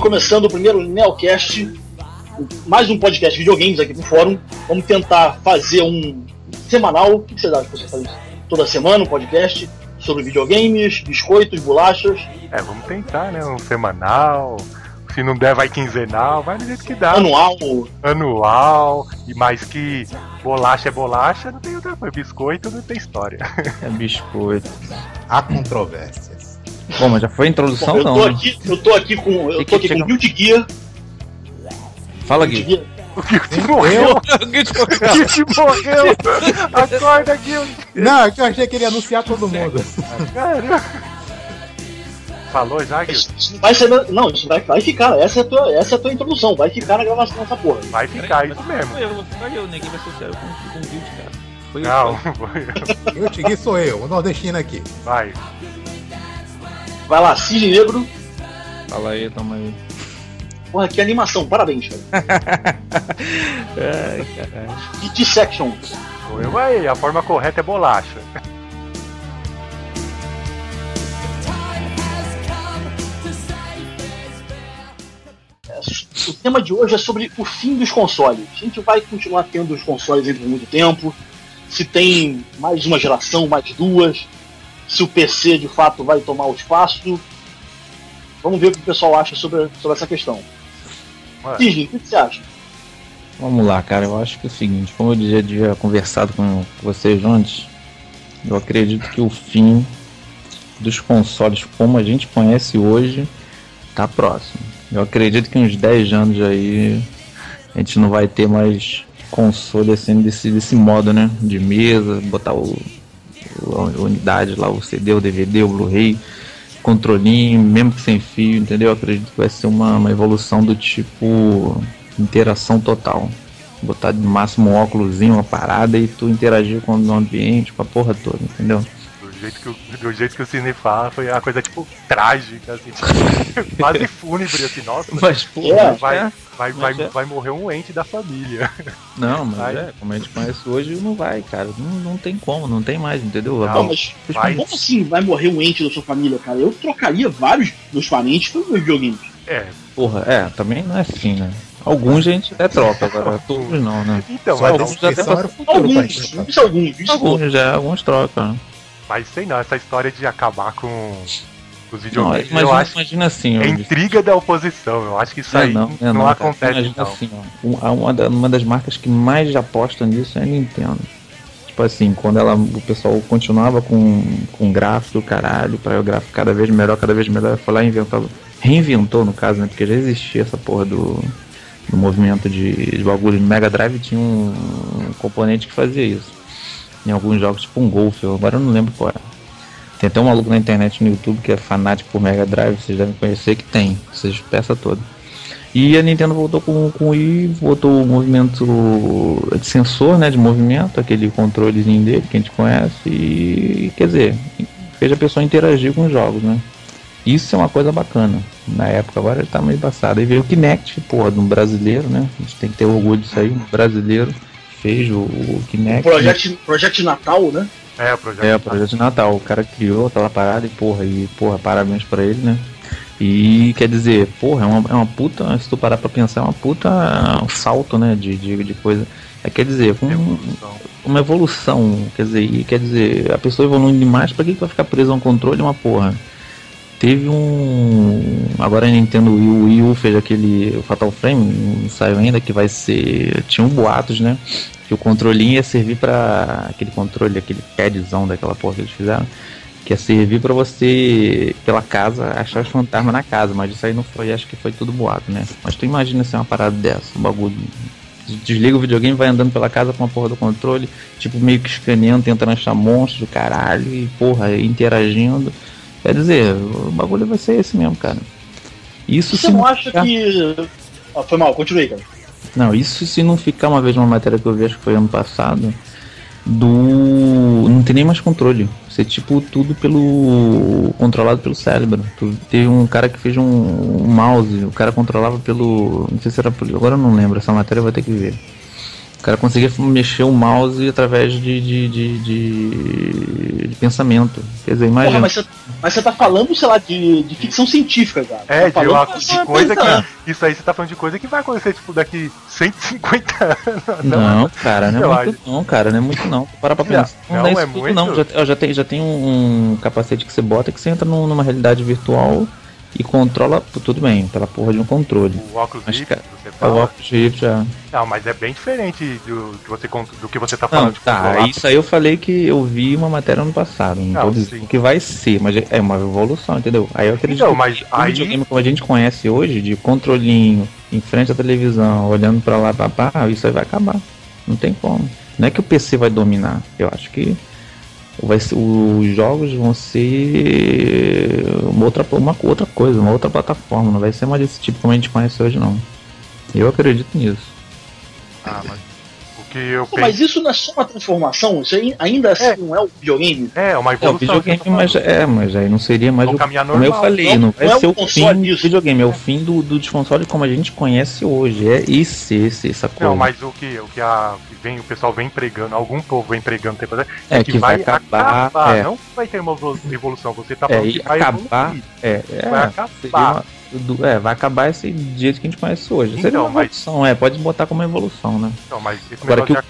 começando o primeiro Neocast, mais um podcast de videogames aqui pro Fórum. Vamos tentar fazer um semanal. O que você acha que você faz toda semana um podcast sobre videogames, biscoitos, bolachas? Vamos tentar, né? Um semanal. Se não der, vai quinzenal, vai do jeito que dá. Anual. E mais que bolacha é bolacha, não tem outra coisa. Biscoito não tem história. É biscoito. Há controvérsias. Bom, mas já foi a introdução, eu não? Eu tô aqui com o Guilty Gear. Fala, Gui. O Guilty morreu. O Guilty morreu. Acorda, Guilty. Não, é que eu achei que ele ia anunciar todo mundo. Caramba. Falou já, Guilty? Isso vai ficar. Essa é a tua introdução. Vai ficar na gravação dessa porra. Vai ficar, isso mesmo. Ninguém vai associar com o Guilty, cara. Foi eu. Guilty Gear sou eu, o nordestino aqui. Vai lá, Cisne Negro. Fala aí, tamo aí. Porra, que animação, parabéns, cara. Ai, caralho. E Dissection. Sou eu aí, a forma correta é bolacha. O tema de hoje é sobre o fim dos consoles. A gente vai continuar tendo os consoles por muito tempo. Se tem mais uma geração, mais duas. Se o PC de fato vai tomar o espaço. Vamos ver o que o pessoal acha sobre essa questão. Cisne, o que você acha? Vamos lá, cara. Eu acho que é o seguinte, como eu já tinha conversado com vocês antes, eu acredito que o fim dos consoles como a gente conhece hoje tá próximo. Eu acredito que uns 10 anos aí a gente não vai ter mais console assim desse modo, né? De mesa, botar a unidade lá, o CD, o DVD, o Blu-ray, controlinho, mesmo que sem fio, entendeu? Eu acredito que vai ser uma evolução do tipo interação total. Botar no máximo um óculosinho, uma parada e tu interagir com o ambiente, com a porra toda, entendeu? Do jeito que o Cine fala, foi uma coisa tipo trágica, assim, tipo, quase fúnebre, assim, nossa. Mas porra, vai morrer um ente da família. Não, mas como a gente conhece hoje, não vai, cara. Não tem como, não tem mais, entendeu? Não, mas como assim vai morrer um ente da sua família, cara? Eu trocaria vários dos parentes pelos meus videogames. Porra, também não é assim, né? Alguns a gente até troca, agora todos não, né? Então, alguns já até alguns trocam. Mas sei não, essa história de acabar com os videogames, não, imagina assim, é intriga da oposição, eu acho que isso aí não acontece não. Assim, ó, uma das marcas que mais aposta nisso é a Nintendo. Tipo assim, quando o pessoal continuava com gráfico do caralho, para o gráfico cada vez melhor, foi lá e reinventou no caso, né, porque já existia essa porra do movimento de bagulho de Mega Drive, tinha um componente que fazia isso. Em alguns jogos, tipo um Golf, agora eu não lembro qual é. Tem até um maluco na internet no YouTube que é fanático por Mega Drive, vocês devem conhecer, que tem essas peças todas. E a Nintendo voltou com o Wii, voltou o movimento de sensor, né, de movimento, aquele controlezinho dele que a gente conhece, e quer dizer, fez a pessoa interagir com os jogos, né. Isso é uma coisa bacana. Na época, agora ele tá meio passado. Aí veio o Kinect, porra, de um brasileiro, né, a gente tem que ter orgulho disso aí, um brasileiro fez o Kinect. Project Natal, né? O Projeto Natal. O cara criou aquela parada e porra, parabéns pra ele, né? E quer dizer, porra, é uma puta, se tu parar pra pensar, é uma puta salto, né, de coisa. Quer dizer, uma evolução, quer dizer, a pessoa evoluindo demais, pra que vai ficar preso a um controle, uma porra? Teve agora a Nintendo Wii U fez o Fatal Frame, não saiu ainda, que vai ser, tinha boatos, né, que o controlinho ia servir pra aquele padzão daquela porra que eles fizeram, que ia servir pra você, pela casa, achar os fantasmas na casa, mas isso aí não foi, acho que foi tudo boato, né, mas tu imagina se é uma parada dessa, um bagulho, desliga o videogame, vai andando pela casa com a porra do controle, tipo meio que escaneando, tentando achar monstros do caralho e porra, interagindo. Quer dizer, o bagulho vai ser esse mesmo, cara. Isso você não acha que... foi mal, continuei, cara. Não, isso se não ficar, uma vez uma matéria que eu vi, acho que foi ano passado, não tem nem mais controle. Você tipo tudo controlado pelo cérebro. Teve um cara que fez um mouse, o cara controlava não sei se era agora eu não lembro, essa matéria eu vou ter que ver. O cara conseguia mexer o mouse através de de pensamento. Quer dizer, Porra, imagina. mas você tá falando, sei lá, de ficção científica, cara. É, tá de coisa que. Isso aí você tá falando de coisa que vai acontecer, tipo, daqui 150 anos. Não, cara, não é muito acho. não, cara, não é muito não. Para pra pensar. Não, dá é isso tudo, muito. não. Já tem um capacete que você bota que você entra numa realidade virtual e controla, tudo bem, pela porra de um controle. O óculos Mas, Rift, cara, você o fala. óculos Rift já. Não, mas é bem diferente do que você tá falando Não, de tá, controlar. isso aí eu falei que eu vi uma matéria no passado, não tô dizendo sim. que vai ser, mas é uma evolução, entendeu? Aí eu acredito Então, que mas o aí- videogame como a gente conhece hoje, de controlinho, em frente à televisão, olhando pra lá, papá, isso aí vai acabar. Não tem como. Não é que o PC vai dominar, eu acho que os jogos vão ser uma outra coisa, uma outra plataforma, não vai ser mais desse tipo como a gente conhece hoje, não. Eu acredito nisso. Ah, mas o que eu Pô, mas penso. isso não é só uma transformação? Isso aí ainda assim não é o videogame? É, uma É o evolução. videogame, que eu tô mas falando. mas aí não seria mais Vão caminhar como eu normal. falei, não vai Não é ser um o console fim do disso. videogame, é o fim dos consoles como a gente conhece hoje, é essa coisa. Não, mas o que o pessoal vem pregando, algum povo vem pregando tempo atrás, É que vai acabar, não vai ter uma evolução, você tá falando e que vai acabar, evoluir. Vai acabar. seria vai acabar esse jeito que a gente conhece hoje. Seria Então, uma mas- evolução, pode botar como evolução, né? Não, mas esse Agora negócio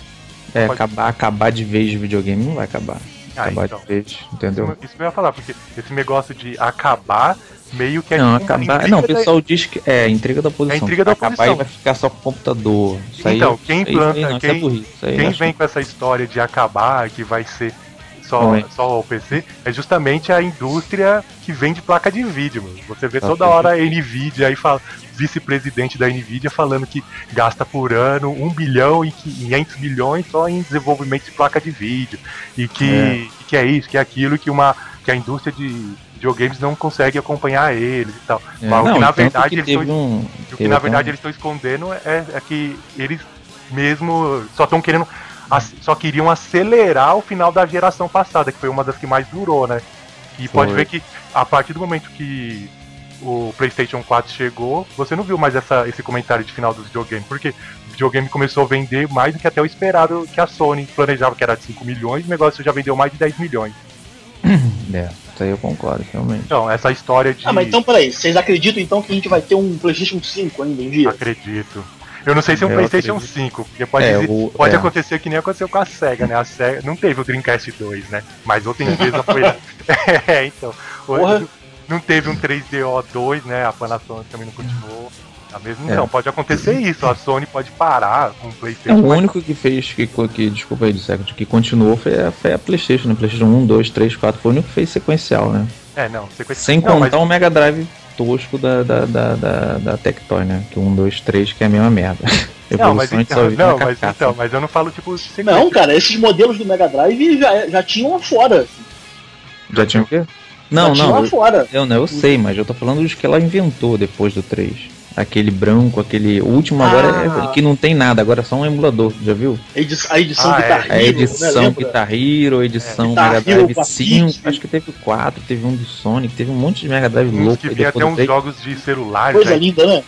pode- acabar de vez de videogame não vai acabar. Acabar então. de vez, entendeu? Isso que eu ia falar, porque esse negócio de acabar meio que é Não, tipo uma acabar. intriga Não, o da- pessoal diz que é intriga da oposição. É intriga da Acabar oposição. e vai ficar só com o computador. Isso aí, Então, quem isso aí planta, não, isso é burrice, isso aí quem acho vem com essa história de acabar, que vai ser Não é. só o PC, é justamente a indústria que vende placa de vídeo, mano. Você vê Tá toda certo. hora a Nvidia aí, vice-presidente da Nvidia falando que gasta por ano 1 bilhão e 500 milhões só em desenvolvimento de placa de vídeo. E que é isso, que é aquilo, que a indústria de videogames não consegue acompanhar eles e tal. É, Mas o não, que na tanto verdade que eles teve estão um- o que teve na até verdade um- eles estão escondendo é que eles mesmo só estão querendo. Só queriam acelerar o final da geração passada, que foi uma das que mais durou, né? E pode Foi. ver que a partir do momento que o PlayStation 4 chegou, você não viu mais esse comentário de final dos videogames, porque o videogame começou a vender mais do que até o esperado, que a Sony planejava, que era de 5 milhões, o negócio já vendeu mais de 10 milhões. Isso aí eu concordo, realmente. Então, essa história de. Ah, mas então peraí, vocês acreditam então que a gente vai ter um PlayStation 5 ainda um dia? Acredito. Eu não sei se é um Eu PlayStation acredito. 5, porque pode, É, acontecer que nem aconteceu com a SEGA, né? A SEGA não teve o Dreamcast 2, né? Mas outra empresa foi. Então. Porra. Não teve um 3DO2, né? A Panasonic também não continuou. A mesma, É. Então, pode acontecer isso. A Sony pode parar com o É, PlayStation. o mas- único que fez, desculpa aí, Second, que continuou foi a PlayStation, né? PlayStation 1, 2, 3, 4, foi o único que fez sequencial, né? Não, sequência. Sem Não, contar o Mega Drive tosco da Tectoy, né? Que 1, 2, 3 que é a mesma merda. Não, mas Evolução a gente só então, vive na não, mas carcaça. então, mas eu não falo tipo sequência. Não, cara, esses modelos do Mega Drive já tinham lá fora. Já tinha o quê? Não, já tinham não, lá fora. eu sei, mas eu tô falando dos que ela inventou depois do 3. Aquele branco, aquele. O último agora é que não tem nada, agora é só um emulador, já viu? A edição Guitar Hero, A edição né, lembra? Guitar Hero, a edição Guitar Mega Hero Drive com a 5, Peach. acho que teve 4, teve um do Sonic, teve um monte de Mega Drive Uns louco. que aí vinha depois até do uns 3. jogos de celular, Coisa né? linda, né?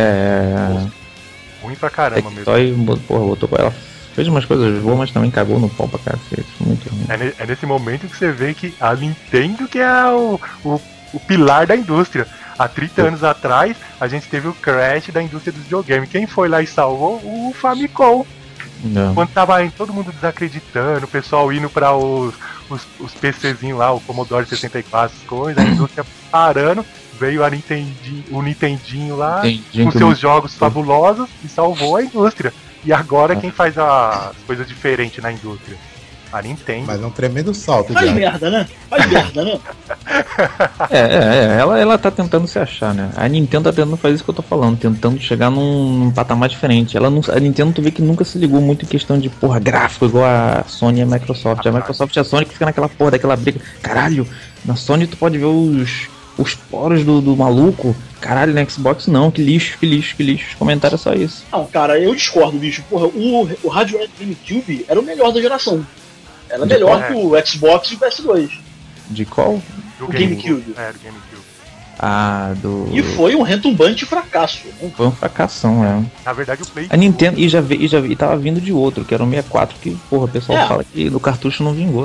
Ruim pra caramba mesmo. Tectoy, porra, botou ela. Fez umas coisas boas, mas também cagou no pau pra cacete. Muito ruim. É nesse momento que você vê que a Nintendo que é o pilar da indústria. Há 30 anos atrás, a gente teve o crash da indústria dos videogames. Quem foi lá e salvou? O Famicom. Não. Quando tava aí todo mundo desacreditando, o pessoal indo pra os PCzinhos lá, o Commodore 64, as coisas, a indústria parando, veio o Nintendinho lá, Entendi com que seus jogos fabulosos, e salvou a indústria. E agora quem faz as coisas diferentes na indústria? A Nintendo. Mas é um tremendo salto, Faz já. merda, né? Faz merda, né? Ela tá tentando se achar, né? A Nintendo tá tentando fazer isso que eu tô falando, tentando chegar num patamar diferente. A Nintendo, tu vê que nunca se ligou muito em questão de, porra, gráfico, igual a Sony e a Microsoft. A Microsoft e a Sony que fica naquela porra daquela briga. Caralho, na Sony tu pode ver os poros do maluco. Caralho, na Xbox não, que lixo. Os comentários é só isso. Não, cara, eu discordo, bicho. Porra, o Hardware GameCube era o melhor da geração. Era De melhor qual? que o Xbox e o PS2. De qual? Do o GameCube. do GameCube. Ah, do. E foi um retumbante fracasso. Né? Foi um fracassão, é. Na verdade, o Play. A Nintendo, e tava vindo de outro, que era o 64, que, porra, o pessoal É. fala que do cartucho não vingou, né?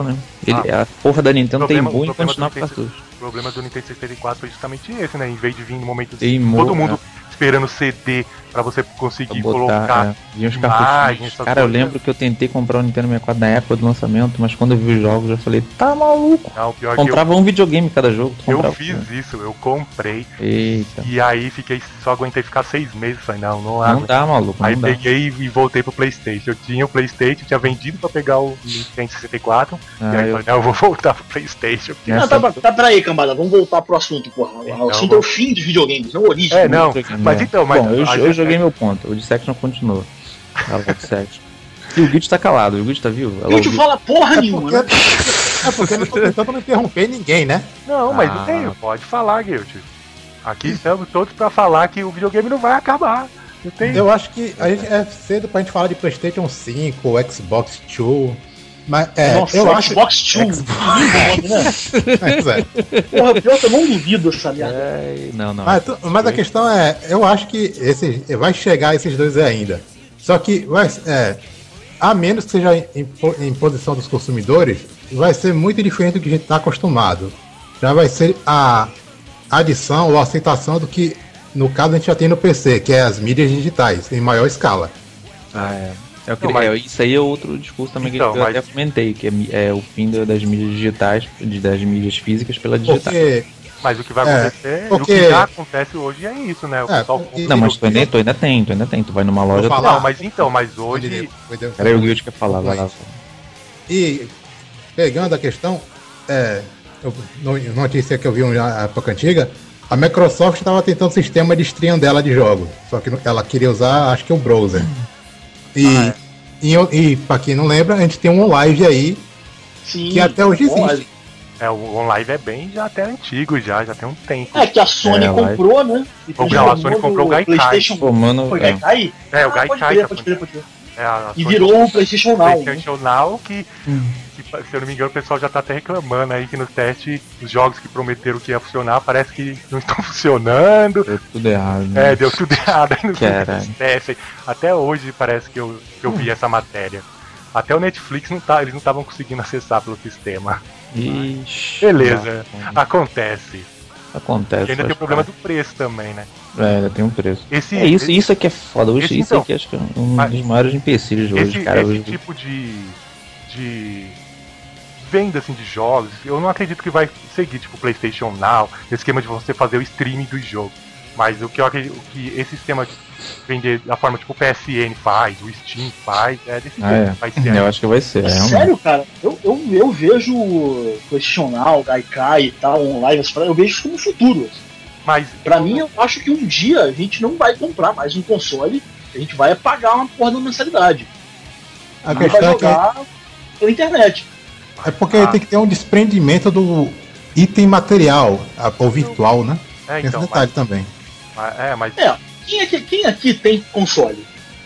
A porra da Nintendo tem problema- boa em o problema continuar do com Nintendo- cartucho. O problema do Nintendo 64 foi justamente esse, né? Em vez de vir no momento Teimou, todo mundo esperando CD pra você conseguir Pra colocar. vinha os imagens, cartuchinhos. essas Cara, eu coisas. lembro que eu tentei comprar o Nintendo 64 na época do lançamento, mas quando eu vi os jogos eu falei, tá maluco. Não, pior que eu, Comprava um videogame cada jogo. Tu eu comprava. fiz isso, eu comprei. Eita. E aí só aguentei ficar 6 meses. Falei, não Não aguento. dá, maluco. Aí Não dá. peguei e voltei pro Playstation. Eu tinha o Playstation, tinha vendido pra pegar o Nintendo 64. e aí eu falei, não, eu vou voltar pro Playstation. porque- Essa- Não, tá, peraí, cambada, vamos voltar pro assunto, porra. O Então, assunto é o fim dos videogames, não a origem. É, não, mas então, mas. Bom, a eu gente- joguei meu ponto. O Dissection continuou. Tava com Dissection. E o Guild tá calado. O Guild tá vivo? Eu te falo porra nenhuma, né? Porque eu não tô tentando não interromper ninguém, né? Não, mas Ah. não tem, pode falar, Guild. Aqui estamos todos pra falar que o videogame não vai acabar. Não tem. Eu acho que a gente é cedo pra gente falar de PlayStation 5, Xbox 2. Mas Nossa, eu acho. Xbox 2. Né? Mas, Porra, pior que eu não duvido essa merda. Não, não. mas a questão é, eu acho que vai chegar esses dois ainda. Só que a menos que seja em posição dos consumidores, vai ser muito diferente do que a gente está acostumado. Já vai ser a adição ou a aceitação do que, no caso, a gente já tem no PC, que é as mídias digitais, em maior escala. Eu Não, mas- isso aí é outro discurso também Então, que eu mas- até comentei, que é o fim das mídias digitais, das mídias físicas pela digitais. Porque Mas o que vai acontecer, porque- o que já acontece hoje é isso, né? O pessoal porque- Não, mas tu ainda tem. Tu vai numa loja. Vou falar. Não, mas então, mas hoje. Peraí, o Guild quer falar, vai lá. E pegando a questão, notícia que eu vi na época antiga, a Microsoft estava tentando um sistema de stream dela de jogos, só que ela queria usar, acho que o browser. E para quem não lembra, a gente tem um live aí Sim. que até hoje existe. O OnLive é bem já até antigo, já tem um tempo. É que a Sony comprou, né? E Não, a Sony comprou o Gaikai. PlayStation. Pô, mano, Foi Gaikai? É, o Pode Gaikai. crer, pode crer. A E Sony virou o PlayStation Now. né? PlayStation Now que, se eu não me engano, o pessoal já tá até reclamando aí que no teste os jogos que prometeram que ia funcionar parece que não estão funcionando. deu tudo errado. Né? Deu tudo errado aí no Caralho. teste. Até hoje parece que eu vi essa matéria. Até o Netflix eles não estavam conseguindo acessar pelo sistema. Ixi, Beleza, não. acontece. Acontece. E ainda tem o problema do preço também, né? Ainda tem um preço. Esse, Isso aqui é foda. Isso então, aqui acho que é um mas- dos maiores empecilhos de hoje, cara. esse Hoje- tipo de venda assim de jogos, eu não acredito que vai seguir tipo PlayStation Now, esse esquema de você fazer o streaming do jogo. Mas o que eu acredito que esse sistema de vender da forma tipo o PSN faz, o Steam faz, é desse jeito. Vai ser Eu acho que vai ser. realmente. Sério, cara? Eu vejo o PlayStation Now, Gaikai e tal, online, eu vejo isso como futuro. Mas Pra mim, eu acho que um dia a gente não vai comprar mais um console, a gente vai pagar uma porra de uma mensalidade. A E vai questão é que jogar pela internet. é porque tem que ter um desprendimento do item material, ou virtual, né? Tem esse então, detalhe também. mas É, quem aqui tem console?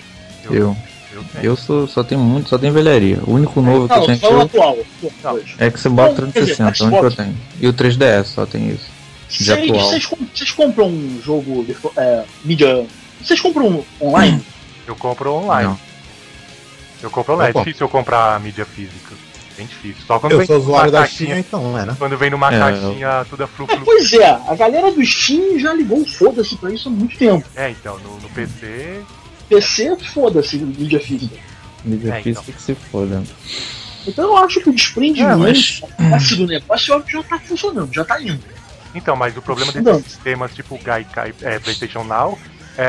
Eu tenho. Eu só tenho velharia. O único novo que eu Não, tenho só o atual. hoje. é Xbox Não, quer dizer, 360, é o único que eu tenho. E o 3DS só tem isso. De atual. Vocês compram um jogo mídia. Vocês compram online? Eu compro online. Não. Eu compro online. É compro. difícil eu comprar mídia física. Bem difícil. Só quando Eu vem sou usuário numa da caixinha. Steam, então, né? Quando vem numa É, caixinha toda flu. Pois é, a galera do Steam já ligou o foda-se pra isso há muito tempo. Então, no PC. PC, foda-se, mídia física. Mídia então. física que se foda. Então eu acho que o desprendimento mas- do negócio já tá funcionando, já tá indo. Então, mas o problema Não. desses sistemas tipo Gaikai, PlayStation Now,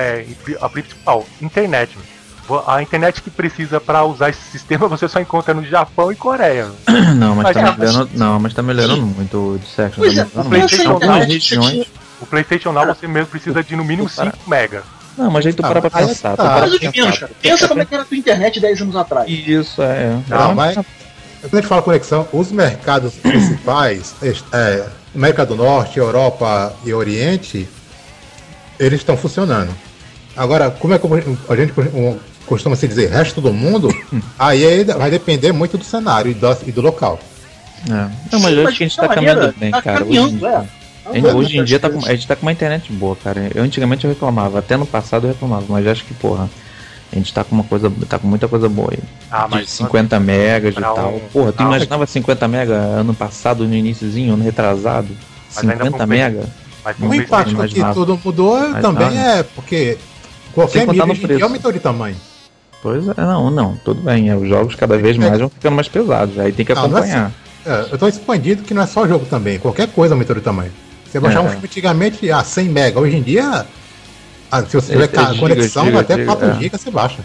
a principal, internet. A internet que precisa pra usar esse sistema você só encontra no Japão e Coreia. Não, mas tá Mas- melhorando. Não, mas tá melhorando muito o de Section. Pois Tá é, melhorando o muito. PlayStation São algumas internet, regiões. O PlayStation Now você mesmo precisa de no mínimo 5 mega. Não, mas aí tu para pra aí pensar. tá. tu para Mas pra o de menos, pensar. cara. Pensa como é que era a tua internet 10 anos atrás. Isso, é. Não, mas quando a gente fala conexão, os mercados principais, América do Norte, Europa e Oriente, eles estão funcionando. Agora, como é que a gente costuma se dizer, resto do mundo, aí vai depender muito do cenário e do local. Não, mas eu acho que a gente tá caminhando bem, tá cara. caminhando, Hoje em dia a gente tá com uma internet boa, cara. Antigamente eu reclamava, até no passado eu reclamava, mas acho que, porra, A gente tá com muita coisa boa aí. Ah, De mas 50 megas e pra tal. Porra, tu não, imaginava 50 mega ano passado, no iniciozinho, ano retrasado? Mas ainda 50 compensa. mega? mas O compensa- impacto que imaginava. tudo mudou Mas também não. é porque qualquer Sem contar mídia no hoje em dia preço. aumentou de tamanho. Pois é, não, tudo bem. Os jogos cada vez mais vão ficando mais pesados. Aí tem que Não, não é acompanhar. Eu tô expandido que não é só jogo também, qualquer coisa aumentou de tamanho. Você baixar um filme antigamente a 100 mega, hoje em dia, se você tiver conexão giga, até giga, 4 é. GB você baixa.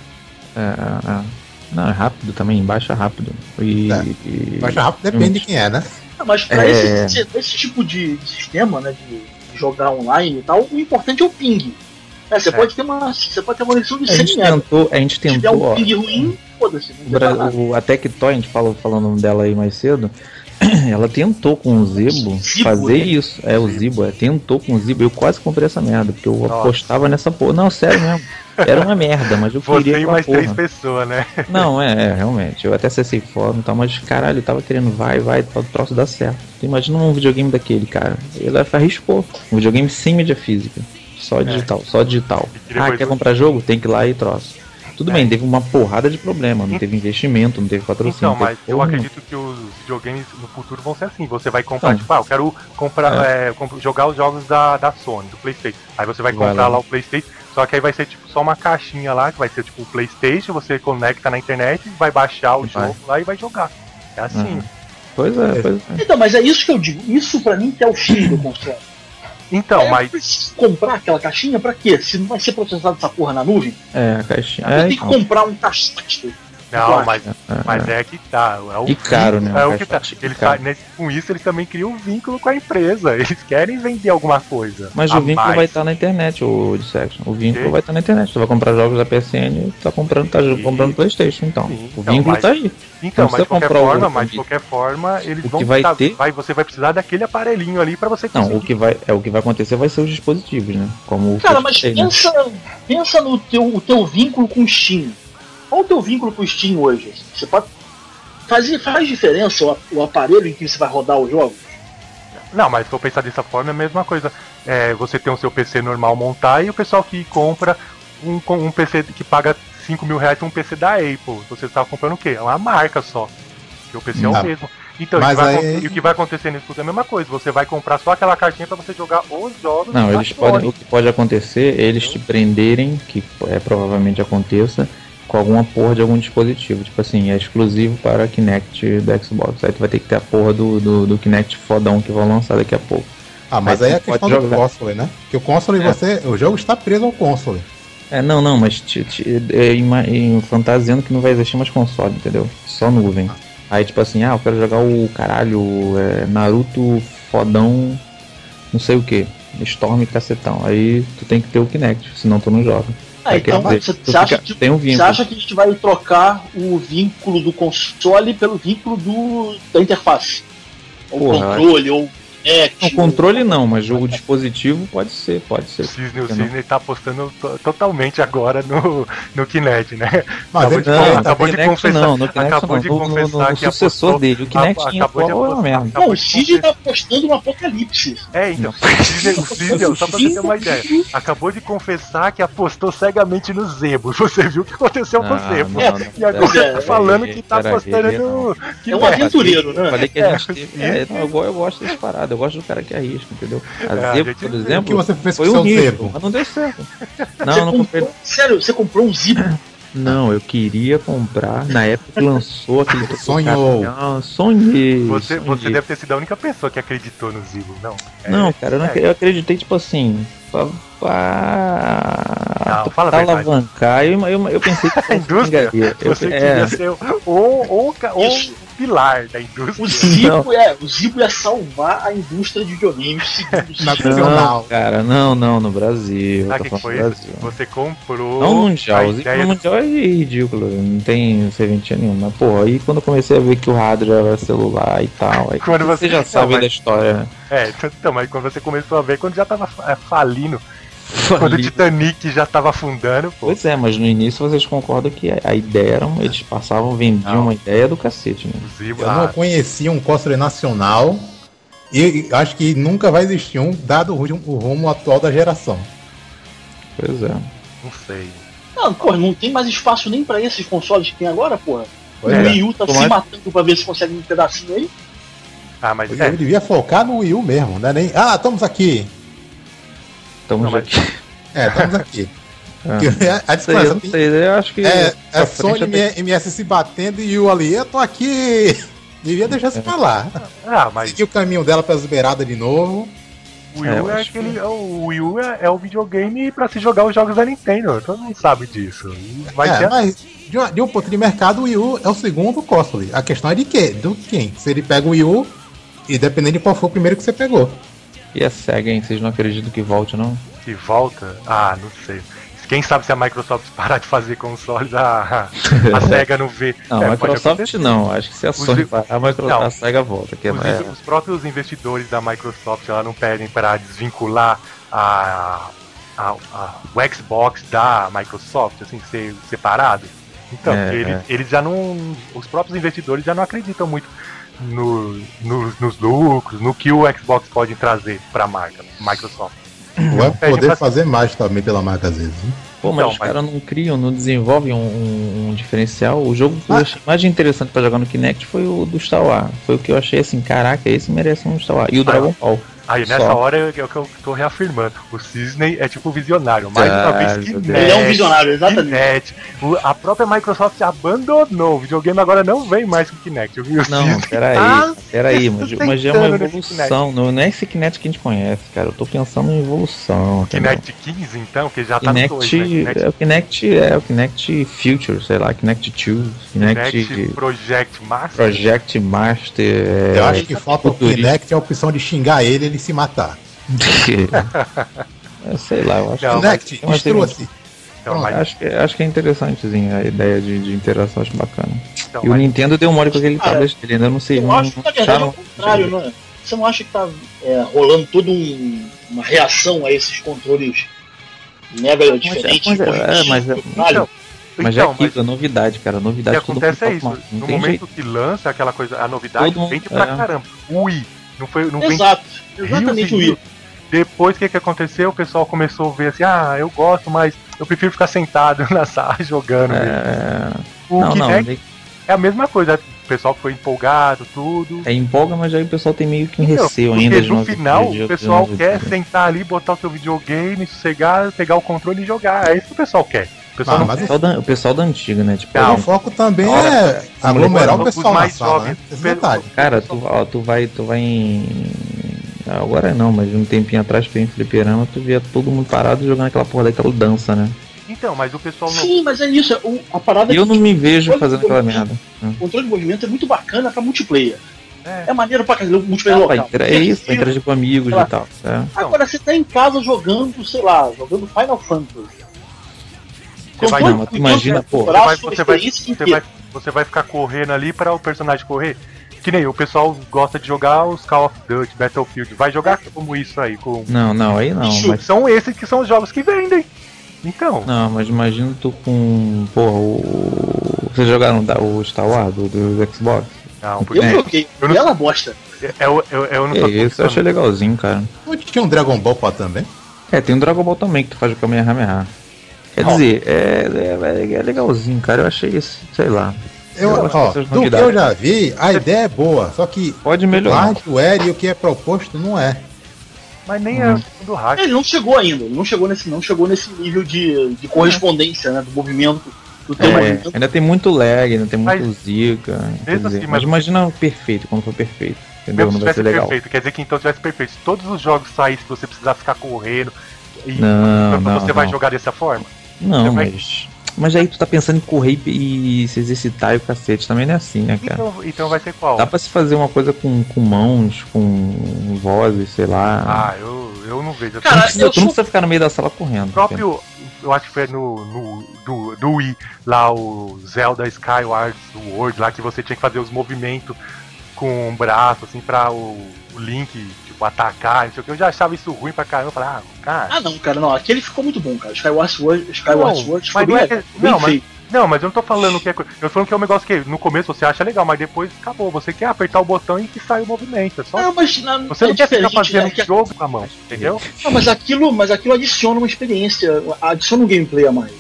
Não, é rápido também, baixa rápido. E, É. e- Baixa rápido depende de quem é, né? Mas pra É. esse tipo de sistema, né, de jogar online e tal, o importante é o ping. Você pode ter uma conexão de a 100 gente mega. tentou, Se tiver um ó, ping ruim, foda-se. Não tem nada. a Tectoy, a gente falou o nome dela aí mais cedo. Ela tentou com o Zibo Zibo, fazer né? isso. O Zibo, tentou com o Zibo. Eu quase comprei essa merda, porque eu Nossa. apostava nessa porra. Não, sério mesmo. Era uma merda, mas eu Você queria e aquela mais porra. 3 pessoas, né? Não, realmente. Eu até acessei fórum e tal, mas caralho, eu tava querendo, vai, o troço dar certo. Tu imagina um videogame daquele, cara. Ele arriscou. Um videogame sem mídia física. Só digital. E depois Quer do- comprar jogo? Tem que ir lá e troço. Tudo bem, teve uma porrada de problema, não teve investimento, não teve patrocínio. Então, mas teve eu porra acredito que os videogames no futuro vão ser assim. Você vai comprar, Então. tipo, eu quero comprar, jogar os jogos da Sony, do PlayStation. Aí você vai Vai comprar lá. lá o PlayStation, só que aí vai ser tipo só uma caixinha lá, que vai ser tipo o PlayStation, você conecta na internet, vai baixar o Vai. jogo lá e vai jogar. É assim. Uhum. Pois é. Então, mas é isso que eu digo. Isso pra mim que é o fim do console. Então, Eu mas preciso comprar aquela caixinha pra quê? Se não vai ser processado essa porra na nuvem, A caixinha. eu tenho que Então. comprar um caixote. não, mas é que tá. É o E caro, né? É Um o que tá. caixote Eles caro. com isso eles também criam um vínculo com a empresa. Eles querem vender alguma coisa. Mas a o vínculo mais. vai estar na internet, o Dissection. O vínculo Ok. vai estar na internet. Tu vai comprar jogos da PSN, tá comprando PlayStation, então. Sim, O então, vínculo mas- tá aí. Então, Não mas de precisa qualquer comprar o forma, jogo eles O vão que vai ter- você vai precisar daquele aparelhinho ali pra você conseguir. Não, o que vai acontecer vai ser os dispositivos, né? Como o que Cara, eu mas falei, né? pensa no teu vínculo com o Steam. Qual o teu vínculo com o Steam hoje? Você pode. Faz diferença o aparelho em que você vai rodar o jogo? Não, mas se for pensar dessa forma é a mesma coisa. Você tem o seu PC normal montar e o pessoal que compra um PC que paga 5 mil reais um PC da Apple. Você está comprando o quê? É uma marca só. Porque o PC é o Não. mesmo. Então, Mas e o que vai acontecer nisso tudo é a mesma coisa. Você vai comprar só aquela cartinha pra você jogar os jogos. Não, da eles Sony. podem, o que pode acontecer é eles te prenderem, que provavelmente aconteça, com alguma porra de algum dispositivo. Tipo assim, é exclusivo para Kinect da Xbox. Aí tu vai ter que ter a porra do Kinect fodão que vão lançar daqui a pouco. Mas Aí aí é a tu pode questão do jogar. console, né? Porque o console, o jogo está preso ao console. Não, mas fantasiando que não vai existir mais console, entendeu? Só nuvem. Aí tipo assim, eu quero jogar o caralho, Naruto fodão, não sei o que, Storm cacetão. Aí tu tem que ter o Kinect, senão tu não joga. Aí, quer Então dizer, você acha, tem um você vínculo. acha que a gente vai trocar o vínculo do console pelo vínculo da interface? Ou Porra, controle, ou O controle não, mas jogo dispositivo pode ser. O Cisne tá apostando totalmente agora no Kinect, né? Mas ele acabou de confessar, no Kinect acabou de confessar no que sucessor apostou, dele. O Kinect em atual é uma merda. Não, o Cid tá apostando no apocalipse. Então, o Cisne, só pra você ter uma ideia, acabou de confessar que apostou cegamente no Zebo. Você viu o que aconteceu com o Zebo. E agora tá falando que tá apostando no É um aventureiro, né? Falei que a gente teve. Eu gosto desse parado, eu gosto do cara que arrisca, entendeu? A Zebo, por exemplo, o que você fez com foi o seu horrível, Zebo? mas não deu certo. Não comprei. Sério, você comprou um Zibo? Não, eu queria comprar na época que lançou aquele. Sonhou. Sonhei. Você deve ter sido a única pessoa que acreditou no Zibo, não? Não, cara, eu acreditei, tipo assim. Não, fala a verdade. Alavancar, eu pensei que A indústria? Você queria ser o pilar da indústria. O Zibo ia salvar a indústria de videogames nacional. Cara, não, no Brasil. Sabe o que foi isso? Você comprou. Não mundial, o Zibo no mundial é ridículo, não tem serventia nenhuma. Mas, pô, aí quando eu comecei a ver que o hardware era celular e tal, aí quando você já sabe da história, né? Então, mas quando você começou a ver, quando já tava falindo. Quando o Titanic já tava afundando, pô. Pois é, mas no início vocês concordam que a ideia era. Eles vendiam uma ideia do cacete, né? Eu não conhecia um console nacional e acho que nunca vai existir dado o rumo atual da geração. Pois é. Não sei. Não, porra, não tem mais espaço nem pra esses consoles que tem agora, porra. O Pois é. Wii U tá se matando pra ver se consegue um pedacinho aí. Ah, mas Eu devia focar no Wii U mesmo, né? Nem, estamos aqui. Estamos Não, mas- aqui. Estamos aqui. Ah. Porque a Sei, eu diferença não tem- sei, eu acho que. é pra Sony frente e MS se batendo e o ali, eu tô aqui. Devia deixar se falar. Ah, mas Seguir o caminho dela pelas beiradas de novo. o Wii U eu é acho aquele. O Wii U é o videogame pra se jogar os jogos da Nintendo. Todo mundo sabe disso. E vai ser. Mas de um ponto de mercado, o Wii U é o segundo console. A questão é de quê? Do quem? Se ele pega o Wii U, e dependendo de qual for o primeiro que você pegou. E a SEGA, hein? Vocês não acreditam que volte, não? Se volta. Ah, não sei. Quem sabe se a Microsoft parar de fazer consoles, a SEGA não vê. Não, É, a pode Microsoft acontecer. não. Acho que se a Sony parar, Não. a SEGA volta. Que Os próprios investidores da Microsoft ela não pedem para desvincular o Xbox da Microsoft, assim, ser separado. Então, eles já não. Os próprios investidores já não acreditam muito nos lucros, no que o Xbox pode trazer para a marca, Microsoft. Vai pede poder pra- fazer mais também pela marca às vezes. Né? Pô, mas Então, os caras não criam, não desenvolvem um diferencial. O jogo que eu achei mais interessante pra jogar no Kinect foi o do Star Wars. Foi o que eu achei assim, caraca, esse merece um Star Wars. E o Dragon Ball. Aí nessa Só. hora é o que eu tô reafirmando. O Cisne é tipo visionário. Mais uma vez meu Kinect. Deus. Ele é um visionário, exatamente. Kinect. A própria Microsoft abandonou. O videogame agora não vem mais com Kinect. Eu vi o Não, Cisne. peraí, mas já é uma tentando nesse evolução. Não é esse Kinect que a gente conhece, cara. Eu tô pensando em evolução. entendeu? Kinect 15, então, que já tá no 2, Kinect, né? é o Kinect Future, sei lá, Kinect 2, Kinect Project Master. Project Master. Eu acho que falta o futurista. Kinect a opção de xingar ele se matar. Sei lá, eu acho Não, Kinect, mas- destrua-se. Então, Pronto, mas, acho que é interessantezinho a ideia de interação, acho bacana. então, E o mas- Nintendo deu mole com aquele Cara, tablet dele, ainda não sei. Eu não acho que na verdade é acharam- o contrário, né? Você não acha que tá rolando toda uma reação a esses controles mega diferentes? mas é então, Mas então, é aquilo, é novidade, cara. o que Novidade todo mundo acontece é tá isso. tomando. Não No tem momento jeito. que lança aquela coisa, a novidade Todo mundo- vende pra caramba. O Wii. Não vem Exato, exatamente o Wii. Depois, o que aconteceu? O pessoal começou a ver assim, eu gosto, mas eu prefiro ficar sentado na sala jogando. O Não, Kinect é a mesma coisa. O pessoal foi empolgado, tudo. empolga, mas aí o pessoal tem meio que um Então, receio porque ainda de no novidade, final de o pessoal quer novidade. sentar ali, botar o seu videogame, sossegar, pegar o controle e jogar. É isso que o pessoal quer. O pessoal não mas O pesal da antiga, né? Tipo, Não. o foco também Olha, é aglomerar o os pessoal na mais sala, jovens. né? Esse detalhe. cara, tu vai em. Agora não, mas um tempinho atrás tu ia em fliperama, tu via todo mundo parado jogando aquela porra daquela dança, né? Então, mas o pessoal não. Sim, mas é isso. A parada E eu é não me vejo Olha, fazendo aquela olha, merda. o controle de movimento é muito bacana pra multiplayer. É. É maneiro pra caramba, multiplayer local. É isso, pra interagir com amigos e tal. É. Agora você tá em casa jogando, sei lá, jogando Final Fantasy. Você vai- não, mas tu imagina, pô, Você vai ficar correndo ali para o personagem correr. Que nem o pessoal gosta de jogar os Call of Duty, Battlefield. Vai jogar como isso aí? Não, aí não, Isso, mas. São esses que são os jogos que vendem. Então, Não, mas imagina tu com. Porra, vocês jogaram o Star Wars do Xbox? não, Eu É. joguei, Eu não- bela bosta. eu não É tô isso, eu achei pensando. legalzinho, cara. Não tinha um Dragon Ball pra também? Tem um Dragon Ball também que tu faz o Kamehameha. Quer Ó. dizer, é legalzinho, cara. Eu achei isso, sei lá. Eu acho que essas Do que novidades- eu já vi, a ideia é boa, só que Pode o melhorar. hardware e o que é proposto não é. Mas nem é do hack. Ele não chegou ainda, não chegou nesse nível de correspondência, né, do movimento, do teu movimento. Ainda tem muito lag, ainda tem muito Mas- zica. Quer mesmo dizer, assim, mas mas- imagina perfeito, quando for perfeito. Entendeu? Mesmo Não se vai ser tivesse legal. perfeito, quer dizer que então tivesse perfeito. Se todos os jogos saíssem, você precisasse ficar correndo. E Não, você vai não. jogar dessa forma? Não, Você vai- mas aí tu tá pensando em correr e se exercitar e o cacete. Também não é assim, né, cara? Então vai ser qual? Dá pra se fazer uma coisa com mãos, com vozes, sei lá. Ah, eu não vejo. Cara, tu não precisa ficar no meio da sala correndo. O próprio, eu acho que foi do Wii, lá o Zelda Skyward Sword, lá que você tinha que fazer os movimentos com o braço, assim, pra o Link, tipo, atacar, não sei o que. Eu já achava isso ruim pra caramba. Eu falei, cara. Ah não, cara, não, aquele ficou muito bom, cara. Skyward Sword Não, ficou mas bem não é legal, que- bem não, mas- feito. Não, mas eu não tô falando que é coisa. Eu tô falando que é um negócio que no começo você acha legal, mas depois acabou. Você quer apertar o botão e que sai o movimento. É só. Não, mas Você não é quer ficar diferente, fazendo né? Que- jogo com a mão, entendeu? Não, mas aquilo adiciona uma experiência, adiciona um gameplay a mais.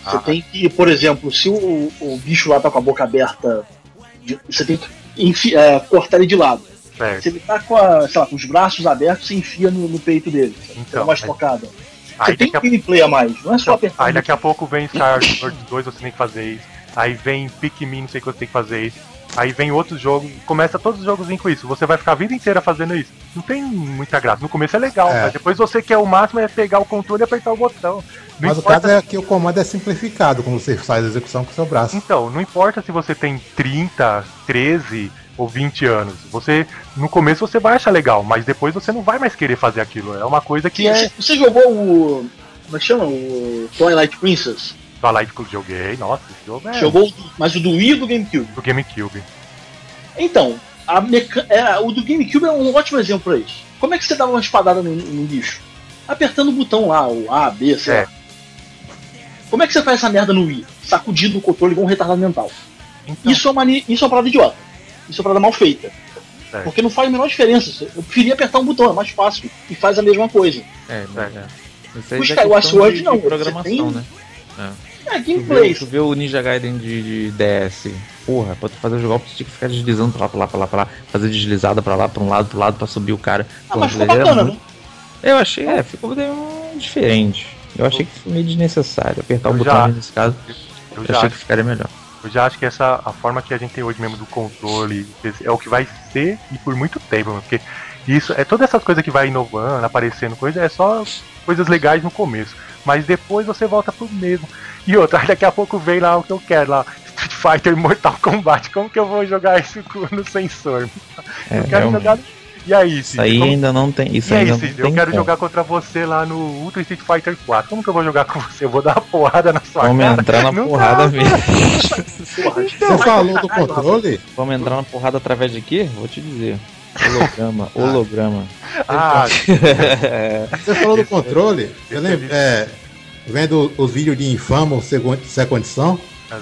Você tem que, por exemplo, se o bicho lá tá com a boca aberta, você tem que cortar ele de lado. Certo. Se ele tá com, sei lá, com os braços abertos, você enfia no peito dele. Então, mais focada. Você tem gameplay a mais, não é só apertar. Aí daqui a pouco vem Star Wars 2, você tem que fazer isso. Aí vem Pikmin, não sei o que você tem que fazer isso. Aí vem outros jogos, começa todos os jogos com isso. Você vai ficar a vida inteira fazendo isso. Não tem muita graça. No começo é legal, mas depois você quer o máximo é pegar o controle e apertar o botão. Não mas importa... o caso é que o comando é simplificado, como você faz a execução com o seu braço. Então, não importa se você tem 30, 13 ou 20 anos. Você, no começo você vai achar legal, mas depois você não vai mais querer fazer aquilo. É uma coisa que Você jogou o... Como é que chama? O Twilight Princess? Twilight que eu joguei, nossa, esse jogo é... Jogou, mas o do Wii ou do GameCube? Do GameCube. Então, o do GameCube é um ótimo exemplo pra isso. Como é que você dava uma espadada no bicho? Apertando o botão lá, o A, B, sei lá. Como é que você faz essa merda no Wii? Sacudindo o controle igual um retardado mental. Então... Isso é uma parada idiota. Isso é uma parada mal feita. Porque não faz a menor diferença. Eu preferia apertar um botão, é mais fácil. E faz a mesma coisa. O Skyward Sword não. Programação, né? Gameplay. Tu vê o Ninja Gaiden de DS. Porra, pra tu fazer o jogo, tu tinha que ficar deslizando pra lá, fazer deslizada pra lá, pra um lado, pro lado, pra subir o cara. Mas ficou bacana, né? Eu achei, ficou diferente. Eu achei que foi meio desnecessário apertar o botão nesse caso. Eu achei que ficaria melhor. Eu já acho que a forma que a gente tem hoje mesmo do controle é o que vai ser e por muito tempo, porque isso é todas essas coisas que vai inovando, aparecendo coisa, é só coisas legais no começo, mas depois você volta pro mesmo. E outra, daqui a pouco vem lá o que eu quero lá, Street Fighter Mortal Kombat, como que eu vou jogar isso no sensor? Eu quero jogar. E aí, isso aí ainda não tem. Isso aí, ainda não eu quero jogar contra você lá no Ultra Street Fighter 4. Como que eu vou jogar com você? Eu vou dar uma porrada na sua cara. Vamos entrar na porrada mesmo. Você falou do controle? Vamos entrar na porrada através de quê? Vou te dizer. Holograma. Você falou do controle? Eu lembro, vendo os vídeos de Infamous Second Edition,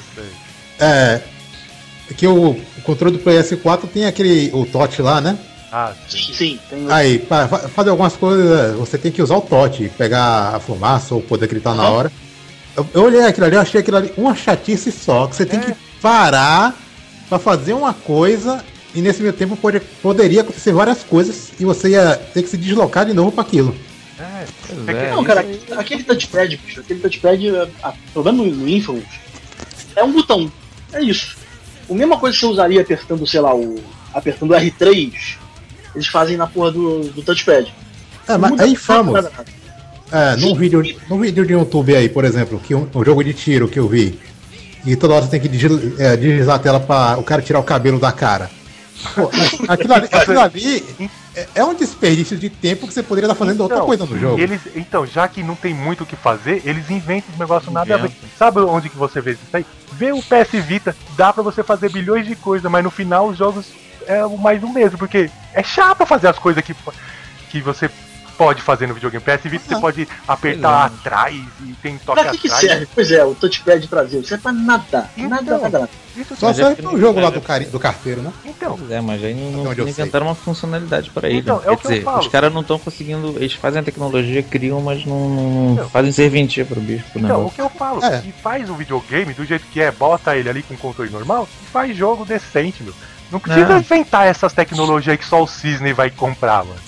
que o controle do PS4 tem o touch lá, né? Sim. Aí, para fazer algumas coisas, você tem que usar o touch, pegar a fumaça ou poder gritar na hora. Eu olhei aquilo ali, eu achei aquilo ali uma chatice só, que você tem que parar pra fazer uma coisa e nesse meio tempo poderia acontecer várias coisas e você ia ter que se deslocar de novo pra aquilo. Não, cara, aquele touchpad, bicho, pelo menos no Infamous, é um botão, é isso. A mesma coisa que você usaria apertando, sei lá, apertando R3, eles fazem na porra do touchpad. Mas é Infamous. Num vídeo de YouTube aí, por exemplo, que um jogo de tiro que eu vi, e toda hora você tem que deslizar a tela pra o cara tirar o cabelo da cara. Pô, aquilo ali é um desperdício de tempo que você poderia estar fazendo outra coisa no jogo. Então, já que não tem muito o que fazer, eles inventam os negócios nada a ver. Sabe onde que você vê isso aí? Vê o PS Vita, dá pra você fazer bilhões de coisas, mas no final os jogos é mais do mesmo, porque é chato fazer as coisas que você pode fazer no videogame. PS Vita você pode apertar atrás e tem toque atrás. Pra que serve? Pois é, o touchpad traseiro, serve pra nada. Nada. Só serve pro jogo lá do carteiro, né? Então. Mas aí não inventaram uma funcionalidade pra ele. Então, Quer dizer, os caras não estão conseguindo. Eles fazem a tecnologia, criam, mas não fazem serventia pro bicho. Então, o que eu falo, se faz o videogame do jeito que bota ele ali com controle normal, faz jogo decente, meu. Não precisa inventar essas tecnologias aí que só o Cisne vai comprar, mano.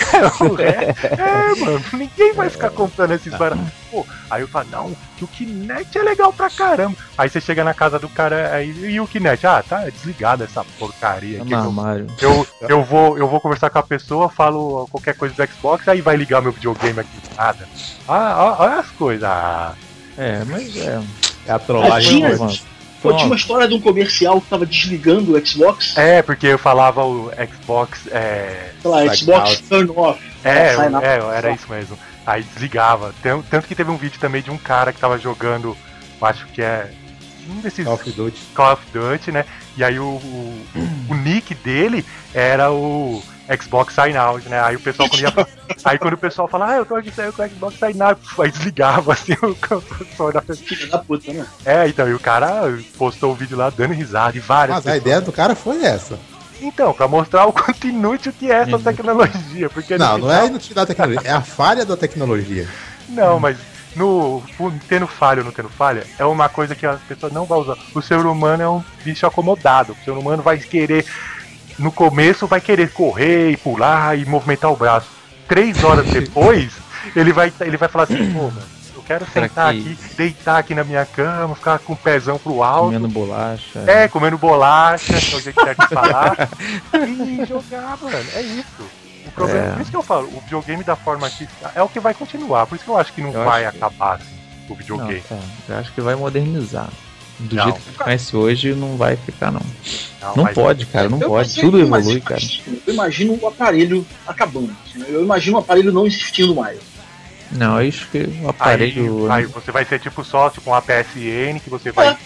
Mano, ninguém vai ficar comprando esses baratos. Pô, aí eu falo, não, que o Kinect é legal pra caramba. Aí você chega na casa do cara aí, e o Kinect? Tá desligado essa porcaria aqui. Eu vou conversar com a pessoa, falo qualquer coisa do Xbox, aí vai ligar meu videogame aqui. Nada. Olha as coisas. Mas é a trollagem. Pô, tinha uma história de um comercial que tava desligando o Xbox. Porque eu falava o Xbox. Sei lá, Xbox turn off. Era isso mesmo. Aí desligava. Tanto que teve um vídeo também de um cara que tava jogando, acho que um desses Call of Duty, né? E aí o nick dele era o Xbox Sign Out, né? Aí o pessoal quando o pessoal fala, eu tô aqui com o Xbox Sign Out, aí desligava assim o console da pessoa. Filha da puta, né? Então, e o cara postou o vídeo lá dando risada de várias pessoas. A ideia do cara foi essa. Então, pra mostrar o quanto inútil que é essa tecnologia. Porque não é a inutilidade da tecnologia, é a falha da tecnologia. Não, mas tendo falha ou não tendo falha, é uma coisa que a pessoa não vai usar. O ser humano é um bicho acomodado. O ser humano vai querer, no começo, vai querer correr e pular e movimentar o braço. 3 horas depois, ele vai falar assim, pô, mano, eu quero sentar aqui, deitar aqui na minha cama, ficar com o pezão pro alto. Comendo bolacha. Comendo bolacha, que é o jeito certo de falar. E jogar, mano, é isso. O problema, por isso que eu falo, o videogame da forma que é o que vai continuar, por isso que eu acho que não vai acabar assim, o videogame. Eu acho que vai modernizar. Do jeito que conhece hoje, não vai ficar, não. Não pode, cara, não pode. Tudo evolui, cara. Eu imagino o aparelho acabando. Eu imagino o aparelho não existindo mais. Não, é isso que o aparelho. Aí você vai ser tipo só tipo uma PSN que você vai.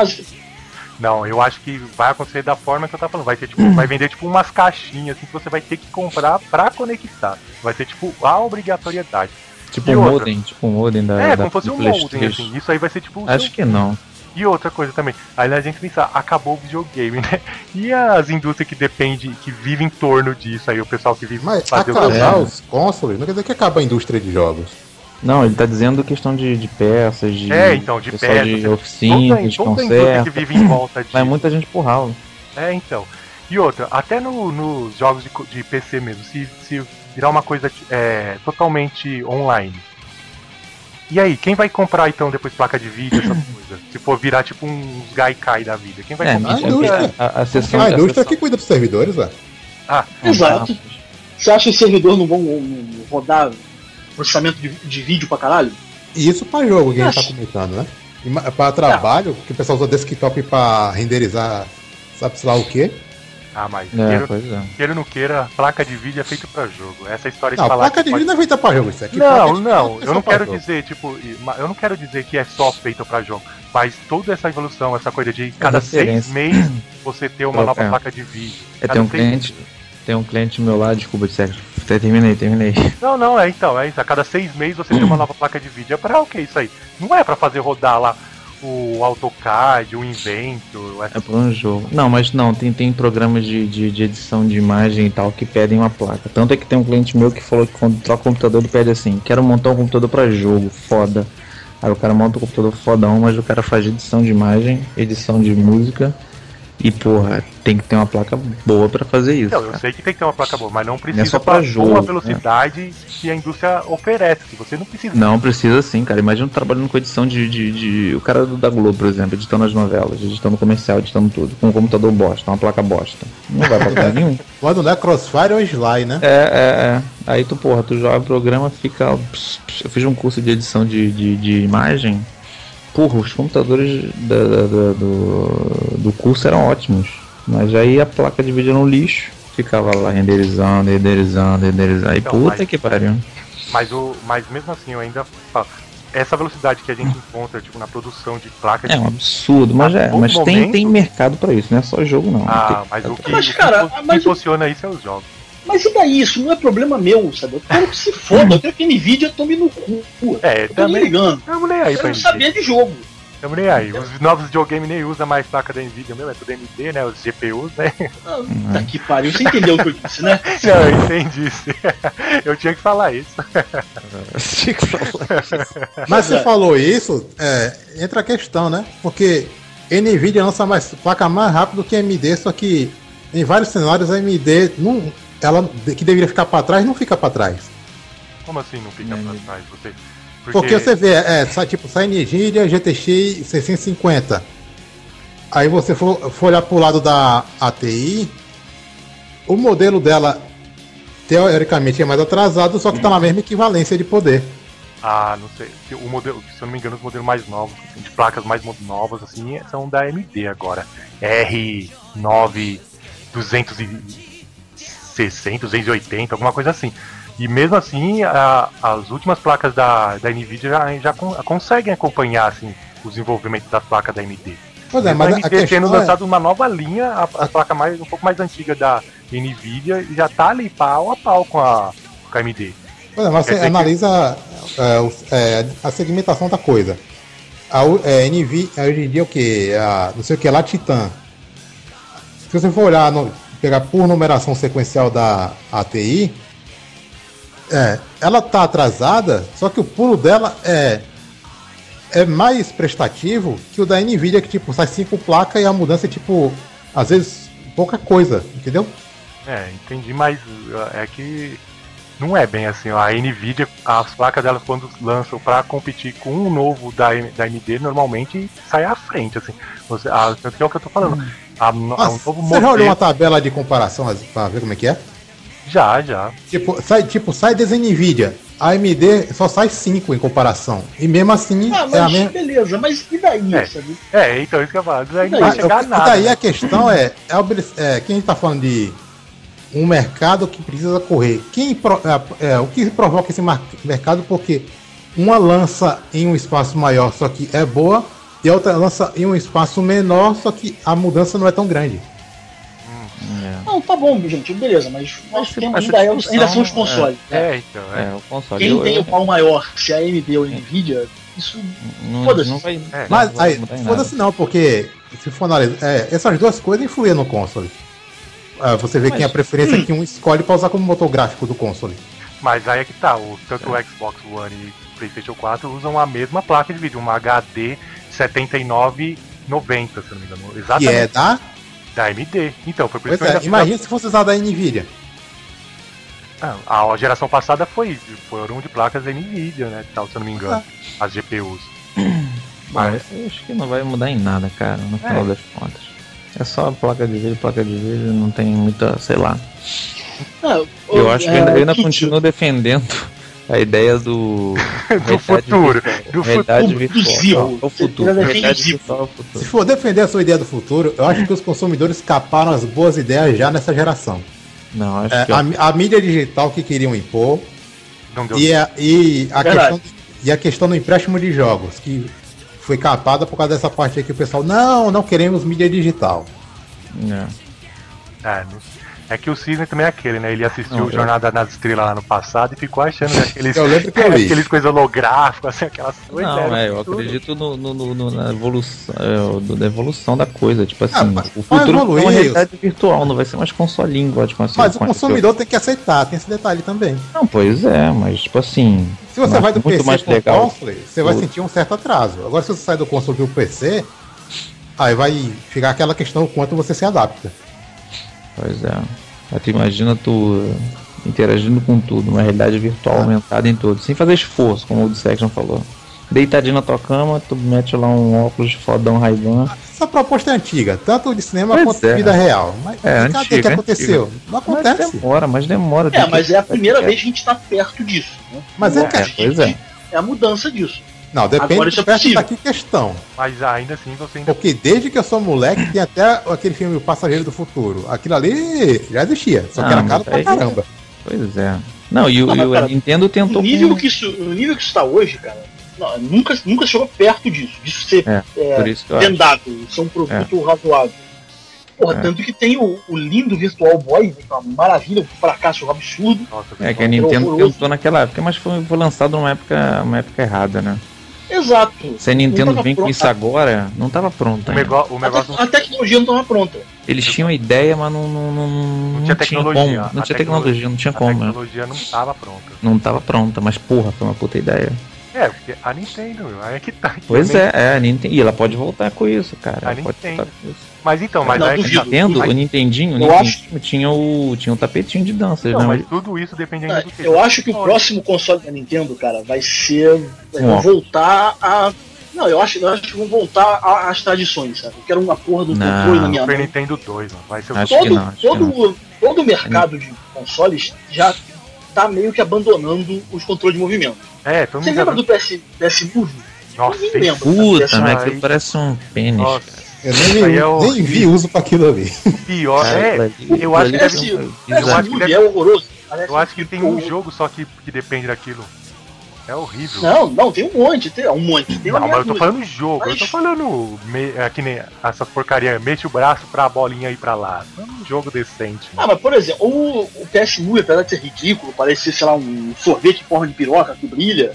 Não, eu acho que vai acontecer da forma que eu tava falando. Vai ser tipo, vai vender tipo umas caixinhas assim que você vai ter que comprar pra conectar. Vai ser tipo a obrigatoriedade. Tipo um modem da como fosse um modem, assim. Isso aí vai ser tipo. Acho que não. E outra coisa também, aí a gente pensar, acabou o videogame, né? E as indústrias que dependem, que vivem em torno disso aí, o pessoal que vive fazendo acabar os consoles, não quer dizer que acaba a indústria de jogos. Não, ele tá dizendo questão de peças, de peças, de oficina, de conserto. Que vive em volta disso. Vai muita gente por ralo. Então. E outra, até nos jogos de PC mesmo, se virar uma coisa totalmente online. E aí, quem vai comprar então depois placa de vídeo, essa coisa? Se for virar tipo uns Gaikai da vida, quem vai comprar? A indústria que cuida dos servidores, velho. Exato. Você acha que os servidores não vão rodar processamento de vídeo pra caralho? Isso pra jogo que a gente tá comentando, né? E pra trabalho, que o pessoal usa desktop pra renderizar, sabe-se lá o quê? Mas queira ou não queira, placa de vídeo é feita pra jogo. Essa história de falar. Placa de vídeo não é feita pra jogo, isso aqui. Não, eu não quero dizer, eu não quero dizer que é só feita pra jogo. Mas toda essa evolução, essa coisa de cada 6 meses você ter uma nova placa de vídeo. Tem um cliente meu lá, desculpa, terminei. Não, então, é isso. A cada 6 meses você tem uma nova placa de vídeo. É pra o que isso aí? Não é pra fazer rodar lá o AutoCAD, o Inventor. É pra um jogo. Não, mas não, tem programas de edição de imagem e tal que pedem uma placa. Tanto é que tem um cliente meu que falou que quando troca o computador ele pede assim: quero montar um computador pra jogo, foda. Aí o cara monta um computador fodão, mas o cara faz edição de imagem, edição de música. E porra, tem que ter uma placa boa pra fazer isso. Não, eu sei que tem que ter uma placa boa, mas não precisa só pra jogo, a velocidade que a indústria oferece. Que você não precisa. Não precisa sim, cara. Imagina trabalhando com edição de o cara da Globo, por exemplo, editando as novelas, editando comercial, editando tudo, com um computador bosta, uma placa bosta. Não vai pra lugar nenhum. Quando não é Crossfire ou Sly, né? Aí tu joga o programa, fica. Eu fiz um curso de edição de imagem. Porra, os computadores do curso eram ótimos, mas aí a placa de vídeo no lixo, ficava lá renderizando, aí então, puta que pariu. Mas mesmo assim eu ainda falo, essa velocidade que a gente encontra tipo, na produção de placa de vídeo... É um absurdo, mas tem mercado pra isso, não é só jogo não. Mas o que funciona isso é os jogos. Mas e daí? Isso não é problema meu, sabe? Eu quero que se foda, eu quero que a Nvidia tome no cu. Eu tô me ligando. Tamo nem aí, eu quero saber de jogo. Tamo nem aí. Os novos videogames nem usam mais placa da Nvidia mesmo, é tudo AMD, né? Os GPUs, né? Tá que pariu, você entendeu o que eu disse, né? Não, eu entendi. Eu tinha que falar isso. Mas você falou isso, entra a questão, né? Porque Nvidia lança placa mais rápido que a AMD, só que em vários cenários a AMD não... Ela que deveria ficar pra trás, não fica pra trás. Como assim não fica pra trás? Porque você vê, sai Nvidia GTX 650. Aí você for olhar pro lado da ATI, o modelo dela, teoricamente, é mais atrasado, só que tá na mesma equivalência de poder. Não sei. O modelo, se eu não me engano, os modelos mais novos, de placas mais novas, assim, são da AMD agora. R9 260, 280, alguma coisa assim. E mesmo assim, as últimas placas da Nvidia já conseguem acompanhar assim, o desenvolvimento das placas da AMD. Pois é, mas a AMD tendo lançado uma nova linha, a placa um pouco mais antiga da Nvidia já tá ali pau a pau com a AMD. Pois é, mas você analisa a segmentação da coisa. A Nvidia, hoje em dia, o que? Não sei o que lá, Titan. Se você for olhar, pegar por numeração sequencial da ATI, ela tá atrasada, só que o pulo dela é é mais prestativo que o da Nvidia, que tipo, sai 5 placas e a mudança é tipo, às vezes, pouca coisa, entendeu? Entendi, mas é que não é bem assim. A Nvidia, as placas delas quando lançam pra competir com um novo da AMD, normalmente sai à frente, assim. Tanto que é o que eu tô falando. Um novo Você modelo... já olhou uma tabela de comparação pra ver como é que é? Já. Sai das Nvidia. A AMD só sai 5 em comparação. E mesmo assim mas é a mesma. beleza, mas e daí, sabe? Então isso que eu falo. Aí não vai chegar a nada. Daí a questão é que a gente tá falando de um mercado que precisa correr. O que provoca esse mercado? Porque uma lança em um espaço maior, só que é boa, e a outra lança em um espaço menor, só que a mudança não é tão grande. Não, tá bom, gente, beleza, mas nosso tema ainda são os consoles. O console. Quem tem o pau maior, se é a AMD ou a Nvidia, isso foda-se. Não vai, Mas vai aí, mudar em foda-se não, porque se for analisar, essas duas coisas influem no console. Você vê quem a preferência que um escolhe pra usar como motor gráfico do console. Mas aí é que tá, tanto o Xbox One e o PlayStation 4 usam a mesma placa de vídeo, uma HD 7990, se não me engano. Exatamente. Que é da AMD. Então, foi por isso Pois que eu imagina se fosse usar da Nvidia. A geração passada foram de placas da Nvidia, né? Tal, se eu não me engano. As GPUs. Mas eu acho que não vai mudar em nada, cara, no final das contas. É só placa de vídeo, não tem muita, sei lá. Eu acho que eu ainda continuo defendendo a ideia do futuro. Realidade virtual. O futuro. Realidade virtual, futuro. Se for defender a sua ideia do futuro, eu acho que os consumidores escaparam as boas ideias já nessa geração. Não, acho que a mídia digital que queriam impor não deu e a questão do empréstimo de jogos, que foi capada por causa dessa parte aí que o pessoal, não queremos mídia digital. É que o Cisne também é aquele, né? Ele assistiu Jornada nas Estrelas lá no passado e ficou achando aqueles, eu lembro que eu vi. aqueles coisas holográficas, assim, aquelas coisas. Não, eu acredito na evolução, da evolução da coisa. Tipo assim, o futuro é uma realidade virtual, não vai ser mais consolinho, mas o consumidor tem que aceitar, tem esse detalhe também. Não, pois é, mas tipo assim. Se você vai do PC mais pro legal, console, você vai sentir um certo atraso. Agora, se você sai do console pro PC, aí vai ficar aquela questão o quanto você se adapta. Pois é. Aí tu imagina tu interagindo com tudo, uma realidade virtual aumentada em tudo, sem fazer esforço, como o Dissection falou. Deitadinho na tua cama, tu mete lá um óculos fodão Ray-Ban. Essa proposta é antiga, tanto de cinema quanto de vida real. Mas cadê que aconteceu? Não acontece. Mas demora. Mas é a primeira vez que a gente tá perto disso. Né? Mas é a mudança disso. Não, depende agora do perto daqui questão. Mas ainda assim você ainda... Porque desde que eu sou moleque, tem até aquele filme O Passageiro do Futuro. Aquilo ali já existia, só que era caro pra caramba. Pois é. Não, a Nintendo tentou... O nível que isso está hoje, cara, nunca chegou perto disso. Disso ser vendável, ser um produto razoável. Porra, tanto que tem o lindo Virtual Boy, que é uma maravilha, um fracasso absurdo. Nossa, que a Nintendo tentou naquela época, mas foi lançado numa época errada, né? Exato. Se a Nintendo vem com isso agora, não estava pronta. A tecnologia não estava pronta. Eles tinham a ideia, mas não tinha tecnologia. Não tinha tecnologia, não tinha como. A tecnologia não estava pronta. Não estava pronta, mas porra, foi uma puta ideia. Porque a Nintendo, aí é que tá. Pois a Nintendo. E ela pode voltar com isso, cara. A Nintendo. Mas então, o Nintendinho tinha o tapetinho de dança. Não, mas tudo isso dependendo do que. Eu acho que o próximo console da Nintendo, cara, vai ser. Voltar a. Não, eu acho que vão voltar às tradições, sabe? Eu quero uma porra do controle na minha mão. Super Nintendo 2, mano. Vai ser todo o mercado de consoles já tá meio que abandonando os controles de movimento. Você lembra do PS Move? Nossa, puta, né? Aquilo parece um pênis. Eu nem vi uso pra aquilo ali. Pior, eu acho que é horroroso. Eu acho que tem um jogo só que depende daquilo. É horrível. Não, tem um monte. Tem mas eu tô falando jogo, eu tô falando que nem essas porcaria, mexe o braço pra bolinha ir pra lá. É um jogo decente. Mas por exemplo, o PS Move, apesar de ser ridículo, parece, sei lá, um sorvete em forma de piroca que brilha.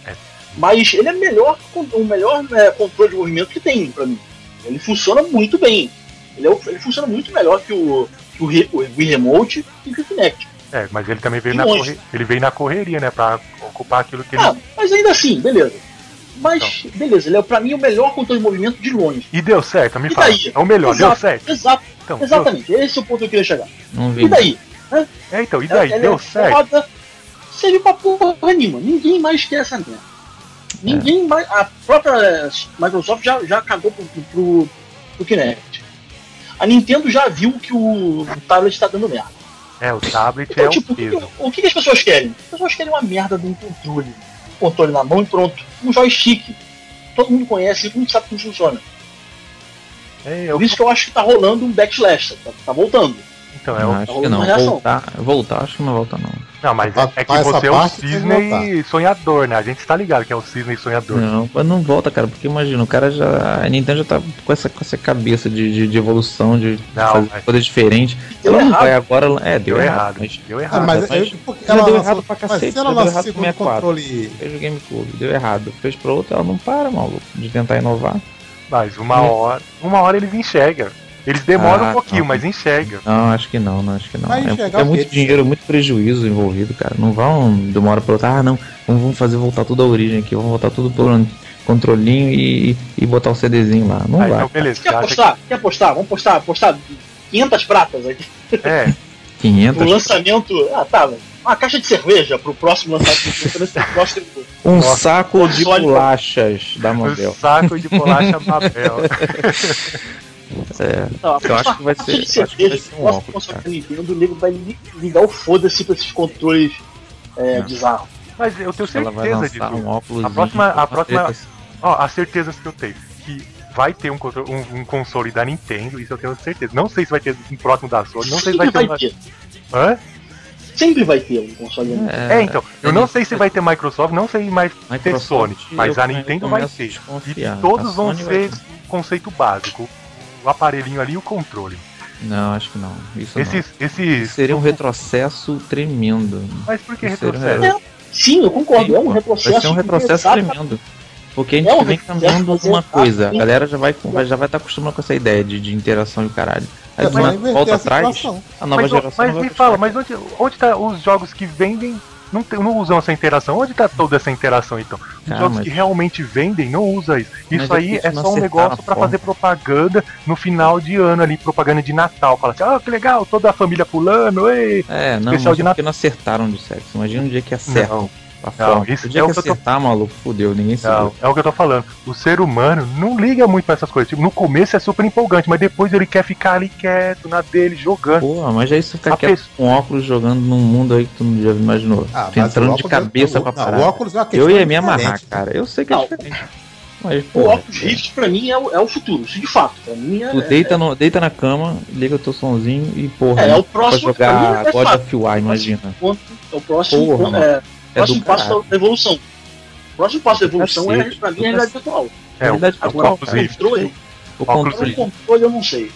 Mas ele é o melhor controle de movimento que tem pra mim. Ele funciona muito bem. Ele funciona muito melhor que o Wii Remote e que o Kinect. Mas ele também veio na correria, né? Pra ocupar aquilo que ele... mas ainda assim, beleza. Mas, beleza, ele é pra mim o melhor controle de movimento de longe. E deu certo, me E fala. daí? É o melhor, deu certo? Exato, Então, exatamente. Esse é o ponto que eu queria chegar. Não vi. E daí? Né? Então, e daí? Deu certo? Foda, serviu pra porra nenhuma. Ninguém mais quer essa merda. Ninguém mais. A própria Microsoft já cagou pro Kinect. A Nintendo já viu que o tablet tá dando merda. O tablet Então, é tipo, o peso. o que as pessoas querem? As pessoas querem uma merda de um controle. Controle na mão e pronto. Um joystick. Todo mundo conhece, todo mundo sabe como funciona. Por isso que eu acho que tá rolando um backlash. Tá voltando. Então, acho que não. Voltar, acho que não volta não. Não, mas é que você é o cisne sonhador, né? A gente tá ligado que é o cisne sonhador. Não, mas não volta, cara, porque imagina, o cara já. A Nintendo já tá com essa cabeça de evolução, de fazer coisa diferente. Ela não vai agora. Deu errado. Deu errado. Ela deu errado pra cacete. Ela deu errado pro controle. Fez o GameCube, deu errado. Fez pra outra, ela não para, maluco, de tentar inovar. Mas uma hora eles enxergam. Eles demoram um pouquinho, mas enxergam. Não, acho que não. É muito dinheiro, muito prejuízo envolvido, cara. Não vão de uma hora pra outra, não. Vamos fazer voltar tudo à origem aqui, vamos voltar tudo pro controlinho e botar o CDzinho lá. Não vai. Então, beleza. Quer apostar? Vamos apostar 500 pratas aqui. 500? O lançamento. Uma caixa de cerveja pro próximo lançamento. Um saco de bolachas da Mabel. Um saco de bolacha Mabel. Eu acho que vai ser um óculos, cara. Nintendo, o nego vai ligar o foda-se pra esses controles bizarros. Mas eu tenho certeza disso. A próxima, as certezas que eu tenho que vai ter um console da Nintendo, isso eu tenho certeza. Não sei se vai ter um próximo da Sony, não sei se vai ter. Hã? Sempre vai ter um console da Nintendo. Então, eu não sei se vai ter Microsoft, não sei mais ter Sony, mas a Nintendo vai ter. E todos vão ser conceito básico. O aparelhinho ali e o controle. Não, acho que não. Esses seria um retrocesso tremendo. Mas por que retrocesso? Sim, eu concordo. É um retrocesso. Vai ser um retrocesso tremendo. Porque a gente vem caminhando uma coisa. A galera já vai estar acostumada com essa ideia de interação e caralho. Aí volta atrás, a nova geração. Mas me fala, mas onde tá os jogos que vendem? Não usam essa interação. Onde tá toda essa interação então? Os jogos que realmente vendem não usam isso. Isso aí é só um negócio pra fazer propaganda no final de ano ali, propaganda de Natal. Fala assim, que legal, toda a família pulando, ei! Especial de Natal. Porque não acertaram de sexo. Imagina um dia que acertam. Isso o dia que acertar, maluco, fudeu, ninguém sabe. É o que eu tô falando. O ser humano não liga muito pra essas coisas. Tipo, no começo é super empolgante, mas depois ele quer ficar ali quieto, na dele, jogando. Porra, mas aí você fica quieto com óculos jogando num mundo aí que tu já imaginou. Entrando de cabeça pra parada. O óculos é uma eu ia me amarrar, cara. Eu sei que é diferente. Mas, o óculos Rift pra mim é o futuro, isso de fato. Pra mim tu deita na cama, liga o teu sonzinho e porra. É o próximo. Pra jogar God of War, imagina. É o próximo. Próximo passo da evolução. O próximo passo da evolução pra mim, é a realidade virtual. Agora, o controle eu não sei.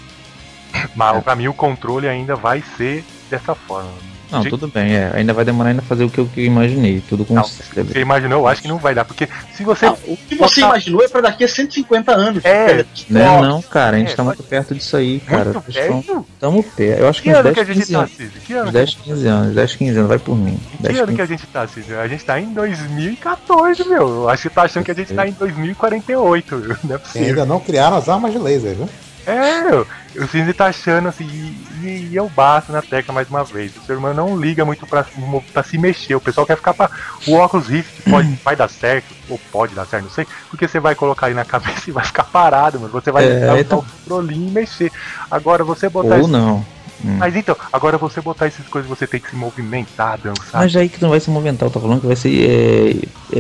Mas pra mim o controle ainda vai ser dessa forma. Não, tudo bem, ainda vai demorar ainda fazer o que eu imaginei, tudo com você imaginou, eu acho que não vai dar, porque se você... o que você imaginou é pra daqui a 150 anos. Não, cara, a gente tá muito perto disso aí, cara. Estamos perto. Eu acho que uns 10, 15 anos. 10, 15 anos, vai por mim. Que ano que a gente tá, Cícero? A gente tá em 2014, meu. Eu acho que tá achando que a gente tá em 2048, não é possível. Ainda não criaram as armas de laser, viu? O Cindy tá achando assim, e eu bato na tecla mais uma vez. O ser humano não liga muito pra se mexer. O pessoal quer ficar o óculos Rift vai dar certo, ou pode dar certo, não sei, porque você vai colocar ele na cabeça e vai ficar parado, mano. Você vai dar o controlinho e mexer. Agora você botar. Ou não. Mas então, agora você botar essas coisas, você tem que se movimentar, dançar. Mas aí que não vai se movimentar, eu tô falando que vai ser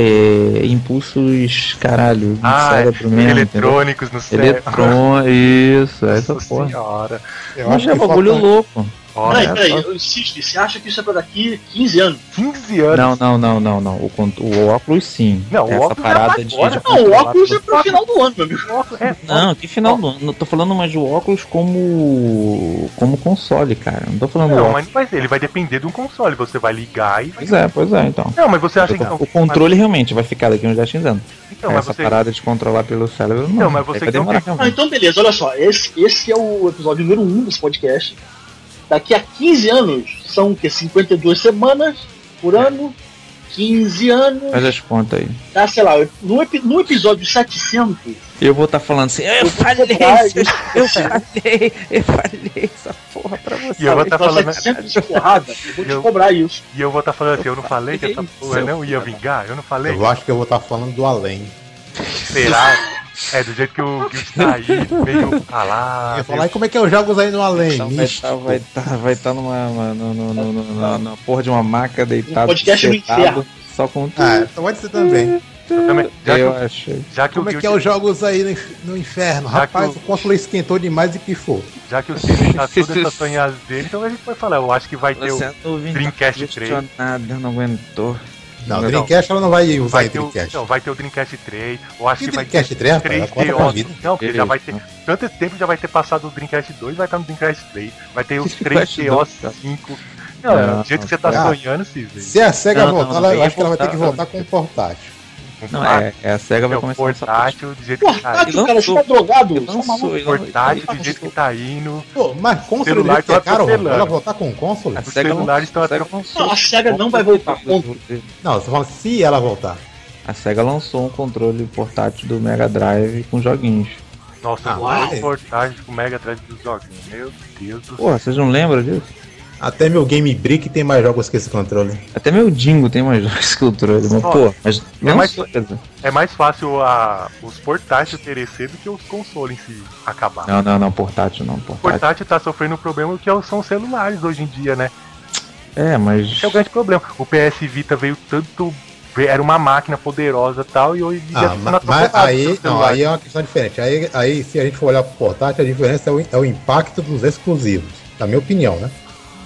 impulsos, caralho, no cérebro mesmo. Eletrônicos no cérebro. Isso, essa porra. Senhora. Eu acho que é bagulho louco. Peraí, você acha que isso é pra daqui 15 anos? 15 anos? Não. O óculos sim. Não, o óculos parada o óculos é pro final do ano, meu amigo. Não, que final do ano? Não tô falando mais do óculos como console, cara. Não tô falando do óculos. Mas ele vai depender de um console. Você vai ligar e Pois é, então. Não, mas você acha que o controle realmente vai ficar daqui uns 10 anos. Então, essa parada de controlar pelo cérebro não. Mas você então beleza, olha só. Esse é o episódio número 1 desse podcast. Daqui a 15 anos, são o quê? 52 semanas por ano. 15 anos. Faz as contas aí. Tá, sei lá, no episódio 700. Eu vou estar falando assim, eu falei essa porra pra você. E eu vou estar falando 700 de porrada, eu vou te cobrar isso. E eu vou estar falando assim, eu não falei que essa porra não ia vingar? Eu não falei? Eu acho que eu vou estar falando do além. Será? É, do jeito que o está aí, meio calado. Eu ia falar, e como é que é os jogos aí no além? Então vai estar numa porra de uma maca deitado, podcast do inferno. só com tudo. Ah, então pode ser também. Também, Eu acho. já que Como é que é os jogos aí no inferno? Já Rapaz, que o console esquentou demais e pifou. Já que o Cine tá todas essas sonhas dele, então a gente vai falar. Eu acho que vai ter o Dreamcast 3. Não aguentou. Não, o Dreamcast ela não vai usar Vai em ter o, Dreamcast. não, vai ter o Dreamcast 3. Eu acho Que que vai Dreamcast ter 3, rapaz? Acorda pra 3DO. vida. Não, porque já vai ter. Tanto tempo já vai ter passado o Dreamcast 2, vai estar no Dreamcast 3. Vai ter os 3DO 5. Não, do jeito que você tá sonhando, Cisne. Se a SEGA voltar, não, eu acho que ela vai ter que voltar, voltar com o portátil. Não, a SEGA vai começar essa portátil do jeito que tá indo. Portátil, cara, você tá drogado? Eu não sou, Portátil do jeito que tá indo. Pô, mas console Celular que é tá caro, atropelando. ela voltar com console? Os celulares estão até. Não, a SEGA não vai voltar. Ponto. Não, você fala se ela voltar. A SEGA lançou um controle portátil do Mega Drive com joguinhos. Nossa, uai. o portátil com Mega atrás dos joguinhos. Meu Deus do céu. Porra, vocês não lembram disso? Até meu Game Brick tem mais jogos que esse controle. Até meu Dingo tem mais jogos que o controle, mas pô, mas É mais- coisa. É mais fácil os portáteis perecer do que os consoles em si acabar. Não, portátil não, O portátil. portátil tá sofrendo um problema que são os celulares hoje em dia, né? É, mas Esse é o grande problema. O PS Vita veio tanto. Era uma máquina poderosa e tal, e hoje em dia tá sendo Mas atropelado aí, pelos não, celulares. aí é uma questão diferente. Aí se a gente for olhar pro portátil, a diferença é o impacto dos exclusivos. Na minha opinião, né?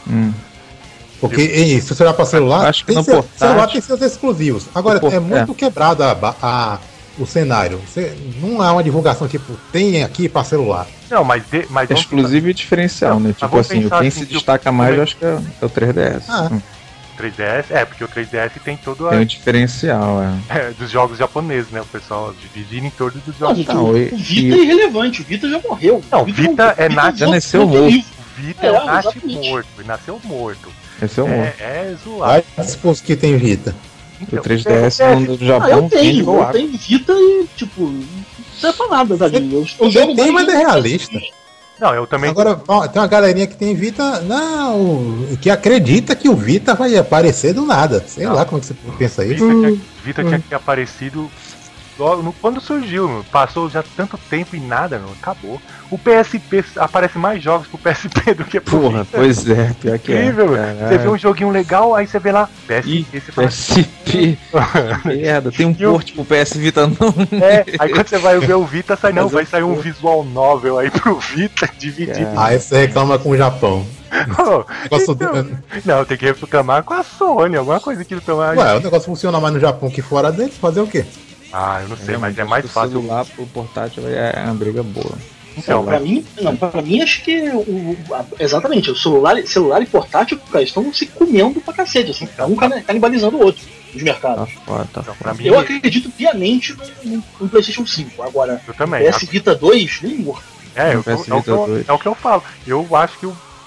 Porque se você olhar para celular, Acho que no celular portátil- tem seus exclusivos. Agora, No é muito quebrado o cenário. Não é uma divulgação tipo, tem aqui para celular. Não, mas vamos exclusivo e diferencial, Não, né? mas Tipo vamos assim, pensar quem assim, se que destaca o- mais, como é- eu acho que é o 3DS. Ah. 3DS, porque o 3DS tem todo Tem um diferencial, dos jogos japoneses, né? O pessoal divide em torno dos Não, jogos. gente, Não, o e- Vita é irrelevante, o Vita já morreu. Não, Vita é nat- já nasceu não tem morto. livro. O Vita é um nat exatamente. morto, ele nasceu morto. Esse é o morto. É zoado. Vai disposto que tem Vita. O 3DS é, no Ah, Japão eu vende tenho, igual eu água. tenho Vita e, tipo, não serve pra nada, tadinho. Eu jogo Tem, mas mais é realista. Não, eu também. Agora, ó, tem uma galerinha que tem Vita, que acredita que o Vita vai aparecer do nada. Sei Não. lá como é que você pensa Vita, isso. Vita tinha que ter aparecido logo quando surgiu, meu. Passou já tanto tempo e nada, meu. Acabou. O PSP aparece mais jogos pro PSP do que pro Porra, Vita. pois é, pior que Incrível, é. meu. Você vê um joguinho legal, aí você vê lá PSP, você fala, PSP. Merda, tem um E o- port pro PS Vita não. aí quando você vai ver o Vita, sai não, Mas vai eu- sair um visual novel aí pro Vita, dividido. Aí você reclama com o Japão. Pô, Negócio então, não, tem que reclamar com a Sony, alguma coisa que tomar. Ué, o negócio funciona mais no Japão que fora deles, fazer o quê? Ah, eu não sei, mas é acho mais que o fácil. celular pro portátil é uma briga boa. Então, Pra mim, não, pra mim acho que exatamente, o celular e portátil, cara, estão se comendo pra cacete, assim, um canibalizando o outro nos mercados. Tá foda, tá então, foda. pra mim, Eu acredito piamente no PlayStation 5. Agora, eu também. PS Vita 2, nem morto. É, No PS é o que eu, Vita 2. é o que eu falo. Eu acho que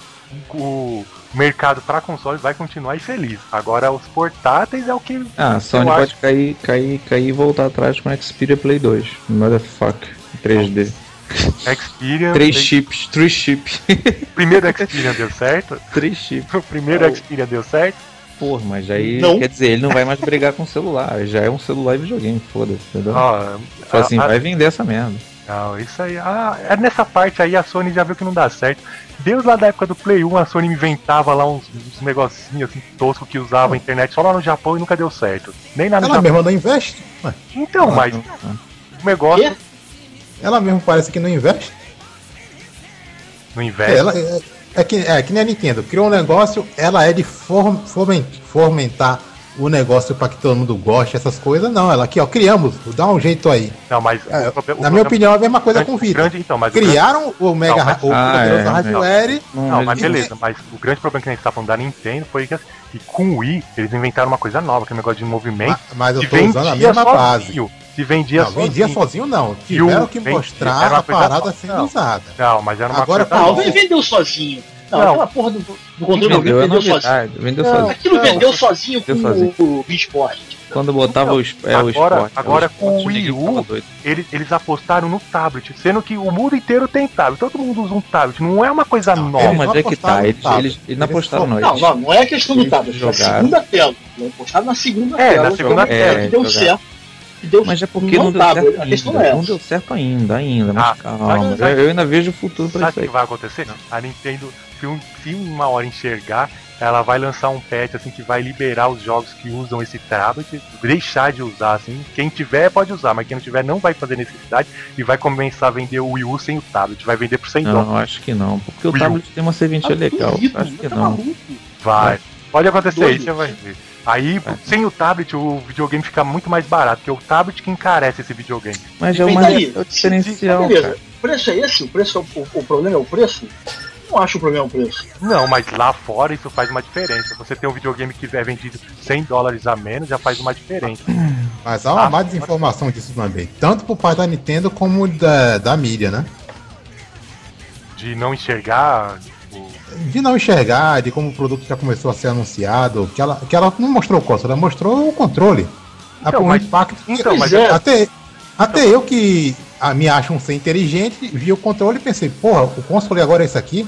o mercado para consoles vai continuar infeliz. Agora os portáteis é o que. Ah, a Sony eu pode cair e voltar atrás com o Xperia Play 2. Motherfucker. 3D. Xperia. 3 chips. O primeiro Xperia deu certo. 3 chips. O primeiro Xperia deu certo. Porra, mas aí Não. quer dizer, ele não vai mais brigar com o celular. Já é um celular e videogame, foda-se, entendeu? Ó, Fala assim, vai vender essa merda. não, isso aí. É nessa parte aí a Sony já viu que não dá certo. Desde lá da época do Play 1, a Sony inventava lá uns negocinhos assim toscos que usava a internet só lá no Japão e nunca deu certo. Nem lá no Ela Japão. mesma não investe. Ué, Então, mas Não. o negócio Quê? ela mesma parece que não investe. não investe. Ela, é que nem a Nintendo. Criou um negócio, ela é de fomentar o negócio para que todo mundo goste, essas coisas. Não, ela aqui, ó, criamos, dá um jeito aí. Não, mas Na minha opinião, é a mesma coisa com o Vita. Então, mas Criaram o Mega Não, mas- o poderoso hardware. Não, mas ele- beleza, mas o grande problema que a gente tá falando da Nintendo foi que e com o Wii eles inventaram uma coisa nova, que é um negócio de movimento. Mas eu que tô usando a vendia mesma base. sozinho. Se vendia Não, vendia sozinho não. Tiveram que era mostrar uma a coisa parada nova. sendo Não. usada. Não, mas era uma Agora, coisa Não, nova. ele vendeu sozinho. Não, aquela porra do controle vendeu sozinho. Vendeu sozinho. Aquilo vendeu sozinho com o Wii Sport. Quando botava o esporte. Agora com o Wii U, eles apostaram no tablet, sendo que o mundo inteiro tem tablet, todo mundo usa um tablet, não é uma coisa nova. Mas é que tá, eles não apostaram não é questão do tablet, é a segunda tela. Eles apostaram na segunda tela. Na segunda tela. Que deu certo. Mas é porque não deu certo ainda. Não deu certo ainda. Mas calma. Eu ainda vejo o futuro pra isso aí. Sabe o que vai acontecer? A Nintendo, se uma hora enxergar, ela vai lançar um patch assim que vai liberar os jogos que usam esse tablet, deixar de usar assim. Quem tiver pode usar, mas quem não tiver não vai fazer necessidade e vai começar a vender o Wii U sem o tablet. Vai vender por 100 dólares. Não, acho que não, porque o tablet tem uma serventia legal. Acho que não. Vai. Pode acontecer aí, você vai ver. Aí, sem o tablet, o videogame fica muito mais barato, porque é o tablet que encarece esse videogame. Mas é o diferencial, cara. O preço é esse? O problema é o preço? Não acho o problema o preço. Não, mas lá fora isso faz uma diferença. Você tem um videogame que é vendido 100 dólares a menos, já faz uma diferença. Mas há uma má desinformação disso também. Tanto por parte da Nintendo como da mídia, né? De não enxergar... De não enxergar, de como o produto já começou a ser anunciado, que ela não mostrou o console, ela mostrou o controle. Então, o impacto. Até eu que me acho um ser inteligente, vi o controle e pensei, porra, o console agora é isso aqui?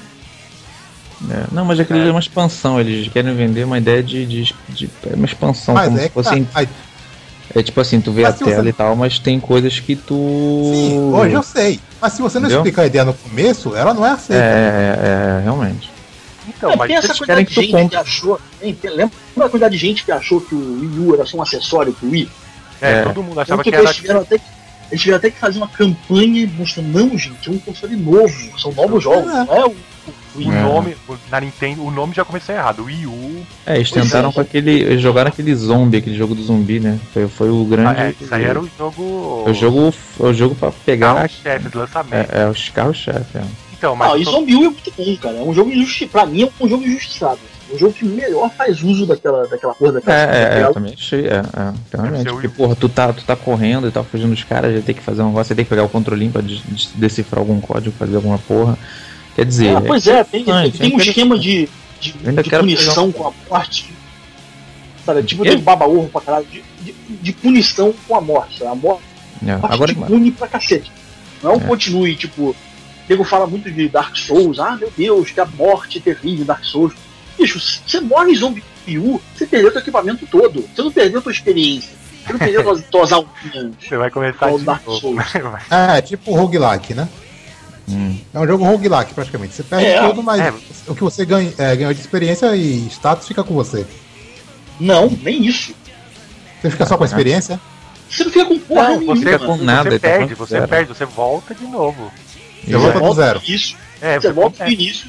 Não, mas aquilo é uma expansão, eles querem vender uma ideia de uma expansão, mas como se fosse... É tipo assim, tu vê a tela e tal, mas tem coisas que tu... Sim, hoje eu sei. Mas se você não explicar a ideia no começo, ela não é aceita. Realmente. Então, mas essa quantidade de gente que achou... Lembra a quantidade de gente que achou que o Wii U era só um acessório pro Wii? Todo mundo achava que era... Eles tiveram até que fazer uma campanha mostrando, não, gente, é um console novo, são novos jogos, não é o nome, na Nintendo, o nome já começou errado, Wii U. Eles tentaram com aquele. Eles jogaram aquele zombie, aquele jogo do zumbi, né? Foi o grande. Isso aí era o jogo. O jogo pra pegar. Carro-chefe do lançamento. Os carro-chefe. Então, mas. E Zombie U é muito bom, cara. É um jogo injustiçado. Pra mim é um jogo injustiçado. Um jogo que melhor faz uso daquela cor daquela. Eu também achei. Realmente. Porque, porra, tu tá correndo e tá fugindo dos caras, já tem que fazer um negócio, você tem que pegar o controlinho pra decifrar algum código, fazer alguma porra. Quer dizer. Tem um esquema de punição com a morte. Sabe? Tipo, tem um baba-ovo pra caralho de punição com a morte. Sabe? A morte te pune pra cacete. Não continue, tipo. O nego fala muito de Dark Souls. Ah, meu Deus, que a morte terrível Dark Souls. Bicho, você morre em Zombie U, você perdeu teu equipamento todo. Você não perdeu tua experiência. Você não perdeu tuas alminhas. Você vai começar de Dark Souls. Tipo roguelike, né? É um jogo roguelike praticamente. Você perde tudo, mas o que você ganhou de experiência e status fica com você. Não, nem isso. Você fica só com a experiência? Você não fica com porra nenhuma. Você fica com nada. Você perde, você volta de novo. Você volta do zero. Isso. Você volta do início.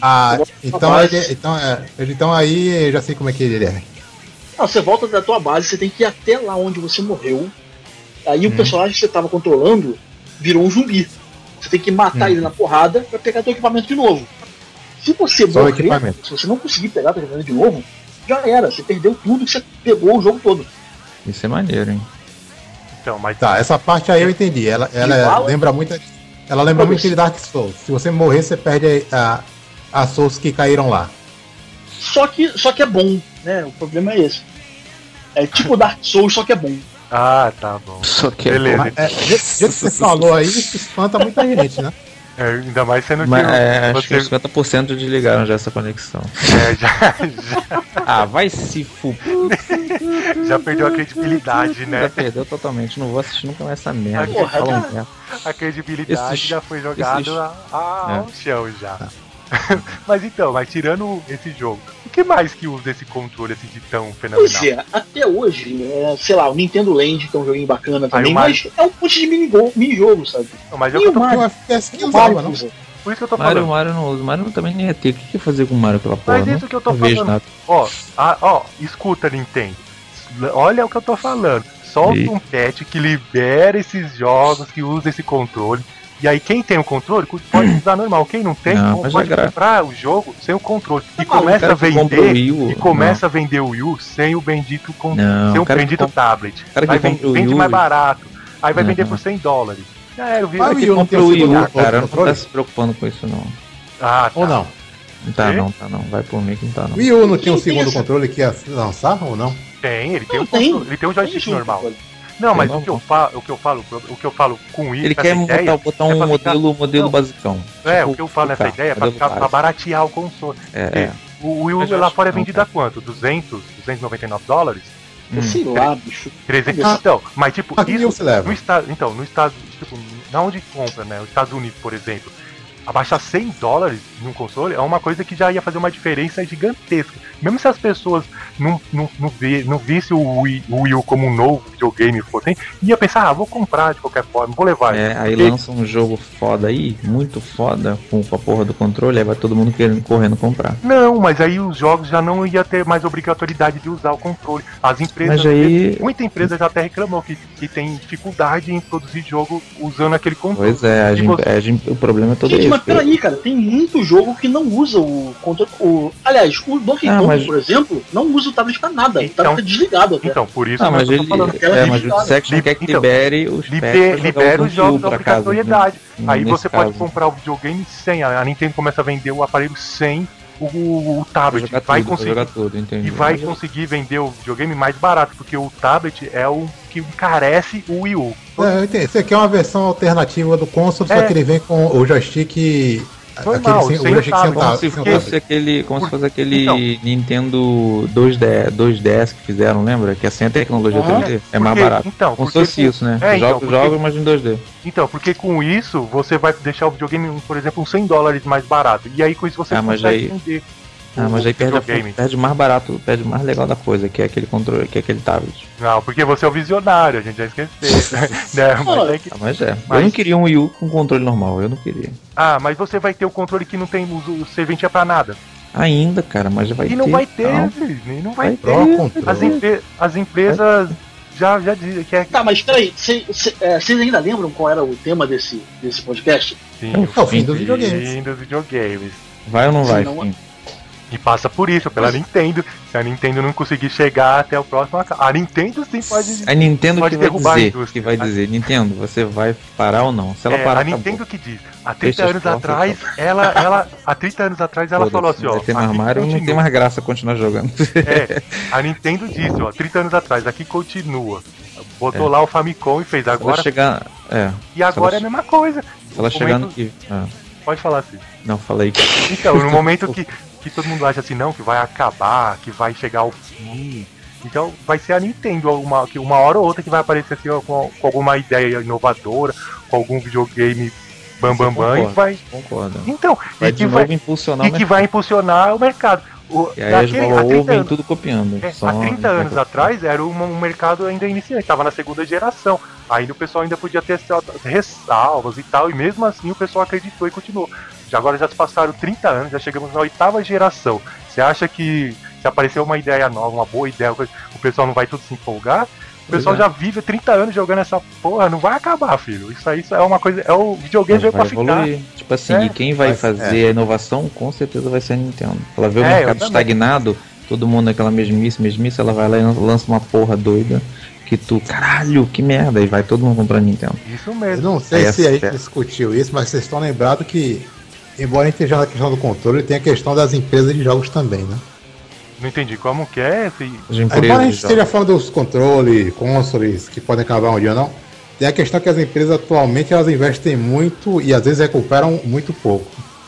Então aí eu já sei como é que ele é. Não, você volta da tua base, você tem que ir até lá onde você morreu. Aí o personagem que você estava controlando virou um zumbi. Você tem que matar ele na porrada pra pegar teu equipamento de novo. Se você morrer, se você não conseguir pegar teu equipamento de novo, já era. Você perdeu tudo que você pegou o jogo todo. Isso é maneiro, hein? Então, mas... Tá, essa parte aí eu entendi. Ela lembra muito de Dark Souls. Se você morrer, você perde as Souls que caíram lá. Só que é bom, né? O problema é esse. É tipo Dark Souls, só que é bom. Ah, tá bom. Só que beleza. Do jeito que você falou aí, isso espanta muita gente, né? Ainda mais sendo que acho que 50% desligaram já essa conexão. Já. Vai se fuder. Já perdeu a credibilidade, né? Já perdeu totalmente. Não vou assistir nunca mais essa merda. A credibilidade já foi jogada ao chão já. Mas tirando esse jogo, o que mais que usa esse controle assim de tão fenomenal? Pois é, até hoje, sei lá, o Nintendo Land, que é um joguinho bacana também, mas é um monte de minijogo, sabe? Não, mas eu Mario FPS que usava, não? Por isso que eu tô falando. Mario não usa. Mario também nem ia ter. O que fazer com o Mario pela porra? Mas isso que eu tô falando. Escuta, Nintendo. Olha o que eu tô falando. Solta um patch que libera esses jogos, que usa esse controle. E aí quem tem o controle pode usar normal. Quem não tem, pode comprar o jogo sem o controle. E começa a vender o Wii U sem o bendito tablet. Aí vende mais barato. Aí vai vender por 100 dólares. Já era, o Wii U não tem o Wii U, cara. Não tá se preocupando com isso, não. Ah, tá. Ou não? Não. Vai por mim que não tá não. O Wii U não tinha um segundo controle que ia lançar ou não? Tem, ele tem um controle, ele tem um joystick normal. Não, mas o que eu falo com isso, ele quer botar um modelo basicão. É, o que eu falo nessa ideia é pra baratear o console. O Wii U lá fora é vendido a quanto? 299 dólares? Sei lá, bicho. 300. Então, mas tipo, isso leva. no estado, tipo, na onde compra, né? Os Estados Unidos, por exemplo, abaixar 100 dólares num console é uma coisa que já ia fazer uma diferença gigantesca. Mesmo se as pessoas não vissem o Wii U como um novo videogame, fossem, ia pensar, vou comprar de qualquer forma, vou levar. Aí lança um jogo foda aí, muito foda, com a porra do controle, aí vai todo mundo correndo comprar. Não, mas aí os jogos já não ia ter mais obrigatoriedade de usar o controle. As empresas, muita empresa já até reclamou que tem dificuldade em produzir jogo usando aquele controle. Pois é, o problema é todo isso. Mas peraí, cara, tem muito jogo que não usa o controle. Aliás, o Donkey Kong, por exemplo, não usa o tablet pra nada. O tablet é desligado até. Então, por isso mas ele, mas o Section quer que libere os jogos da obrigatoriedade. Aí você pode comprar o videogame sem. A Nintendo começa a vender o aparelho sem o tablet. Vai conseguir vender o videogame mais barato, porque o tablet é o que encarece o Wii U. Eu entendo. Isso aqui é uma versão alternativa do console, só que ele vem com o joystick. Normal, como se fosse aquele Nintendo 2DS que fizeram, lembra? Que é sem a tecnologia 3D, é mais barato. Então, como se fosse isso, né? Jogos, mas em 2D. Então, porque com isso você vai deixar o videogame, por exemplo, uns 100 dólares mais barato. E aí com isso você consegue vender. Mas aí perde mais barato, perde mais legal da coisa, que é aquele controle, que é aquele tablet. Não, porque você é o visionário, a gente já esqueceu. Mas eu não queria um Wii U com controle normal, eu não queria. Mas você vai ter o controle que não tem o serventia pra nada. Ainda, cara, mas já vai ter. E não vai ter, não vai ter. As empresas já dizem que é... Tá, mas peraí, vocês ainda lembram qual era o tema desse podcast? Sim, o fim dos videogames. Fim dos videogames. Vai ou não vai? E passa por isso, pela Nintendo. Se a Nintendo não conseguir chegar até o próximo, a Nintendo sim pode. A Nintendo pode que vai dizer, Nintendo, você vai parar ou não? Se ela parar, a Nintendo que diz. Há 30 anos atrás, ela falou assim, ó. Vai ter mais Mario, não tem mais graça continuar jogando. A Nintendo disse, ó, 30 anos atrás, aqui continua. Botou lá o Famicom e fez agora. E agora é a mesma coisa. Se ela chegar no que. Pode falar assim. Não, falei que. Então, no momento que todo mundo acha assim, não, que vai acabar, que vai chegar ao fim. Então vai ser a Nintendo, que uma hora ou outra que vai aparecer assim, com alguma ideia inovadora, com algum videogame bam e vai. Concordo. Então, que vai impulsionar o mercado. E aí as bolas vem tudo copiando. Há 30 anos atrás era um mercado ainda iniciante, estava na segunda geração. Ainda o pessoal ainda podia ter ressalvas e tal, e mesmo assim o pessoal acreditou e continuou. Agora já se passaram 30 anos, já chegamos na 8ª geração. Você acha que se aparecer uma ideia nova, uma boa ideia, o pessoal não vai tudo se empolgar? O pessoal já vive 30 anos jogando essa porra, não vai acabar, filho. Isso é uma coisa, o videogame veio pra ficar. Tipo assim, e quem vai fazer a inovação com certeza vai ser a Nintendo. Ela vê o mercado estagnado, todo mundo naquela mesmice, ela vai lá e lança uma porra doida. Que caralho, que merda, e vai todo mundo comprar Nintendo. Isso mesmo. Eu não sei se a gente discutiu isso, mas vocês estão lembrados que, embora esteja na questão do controle, tem a questão das empresas de jogos também, né? Não entendi como que é. Embora a gente esteja falando dos controles, consoles, que podem acabar um dia ou não, tem a questão que as empresas atualmente elas investem muito e às vezes recuperam muito pouco.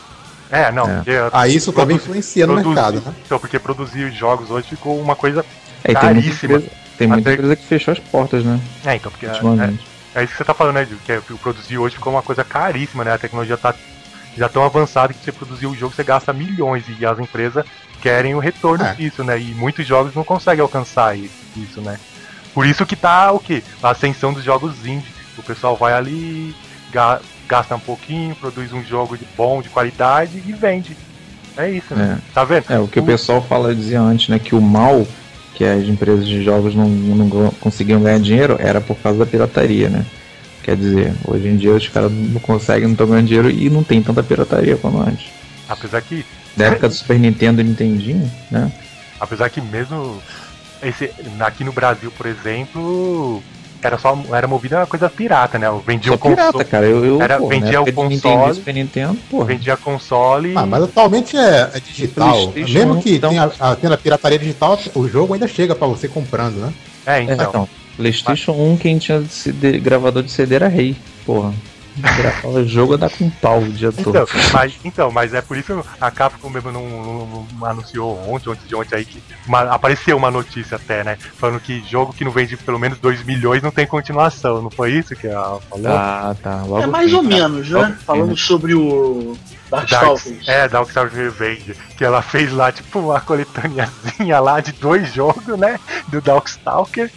Isso também influencia no mercado, né? Então, porque produzir jogos hoje ficou uma coisa caríssima. Tem muita empresa que fechou as portas, né? Então, porque é isso que você tá falando, né, que produzir hoje ficou uma coisa caríssima, né? A tecnologia tá já tão avançada que você produzir um jogo você gasta milhões e as empresas querem o retorno disso, né? E muitos jogos não conseguem alcançar isso, né? Por isso que tá a ascensão dos jogos indie. O pessoal vai ali, gasta um pouquinho, produz um jogo bom, de qualidade e vende. É isso, né? Tá vendo? O que o pessoal dizia antes, né? Que o mal que as empresas de jogos não conseguiam ganhar dinheiro era por causa da pirataria, né? Quer dizer, hoje em dia os caras não conseguem, não estão ganhando dinheiro e não tem tanta pirataria como antes. Apesar que... Da época do Super Nintendo e Nintendinho, né? Apesar que mesmo aqui no Brasil, por exemplo, era movida a coisa pirata, né? Vendia Só o console. pirata, cara. Vendia o console. Super Nintendo, porra. Vendia console. Mas atualmente é digital. Mesmo que então... tenha a pirataria digital, o jogo ainda chega pra você comprando, né? Então. PlayStation 1, quem tinha gravador de CD era rei, porra. Gravava jogo a dar com pau o dia todo. Mas é por isso que a Capcom mesmo não anunciou ontem de ontem aí que apareceu uma notícia até, né? Falando que jogo que não vende pelo menos 2 milhões não tem continuação, não foi isso que ela falou? Tá. Logo mais ou menos, né? Falando sobre o Darkstalkers. Darkstalkers Revenge, que ela fez lá tipo uma coletâneazinha lá de 2 jogos, né? Do Darkstalker.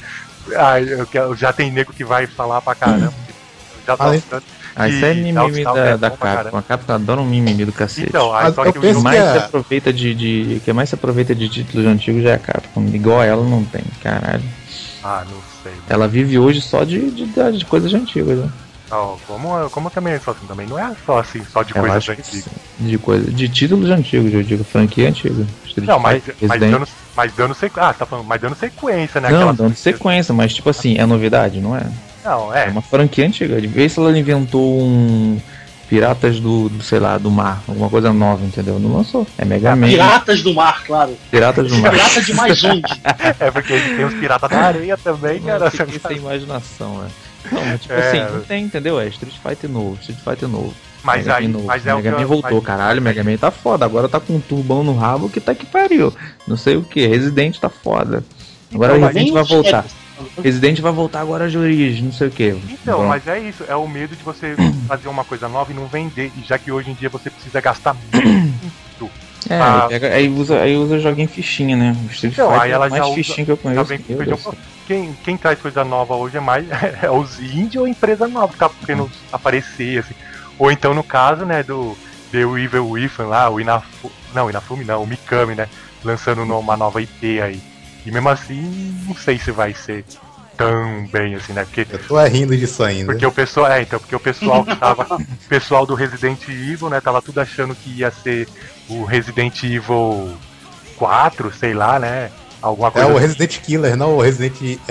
Já tem nego que vai falar pra caramba. Já tá isso é mimimi da Capcom. A Capcom adora um mimimi do cacete. Então, só que o que mais se aproveita de títulos antigos já é a Capcom. Igual ela não tem, caralho. Não sei. Ela vive hoje só de coisas antigas, né? Como também é só assim, também não é só assim, só de coisas antigas. De títulos antigos, eu digo, franquia antiga. Não, mas dando sequência. Tá falando, mas dando sequência, né? Não, dando sequência, mas tipo assim, é novidade, não é? Não, é. É uma franquia antiga. De vez se ela inventou Piratas do Mar, alguma coisa nova, entendeu? Não lançou. É Mega Man. Piratas do Mar, claro. Piratas do Mar. Pirata de mais onde? Porque ele tem os piratas da areia também, cara. Isso é imaginação, né? Não, mas tipo assim, não tem, entendeu? É Street Fighter novo. Mas Mega aí, Man novo. mas é Mega Man voltou, caralho, Mega Man tá foda. Agora tá com um turbão no rabo que tá que pariu. Não sei o que, Resident tá foda. Agora então, Resident vai voltar. Resident vai voltar agora de origem, não sei o que. Então, mas é isso, é o medo de você fazer uma coisa nova e não vender, e já que hoje em dia você precisa gastar muito. Aí usa joguinho fichinha, né? O Street Fighter aí ela é mais já fichinha que eu conheço. Quem traz coisa nova hoje é mais os indie ou empresa nova que tá querendo aparecer, assim. Ou então no caso, né, do The Evil Within lá, o Inafune não, o Mikami, né, lançando uma nova IP aí. E mesmo assim, não sei se vai ser tão bem assim, né? Porque eu tô rindo disso ainda. Porque o pessoal que tava. O pessoal do Resident Evil, né? Tava tudo achando que ia ser o Resident Evil 4, sei lá, né? Alguma coisa. O Resident Killer, não o Resident.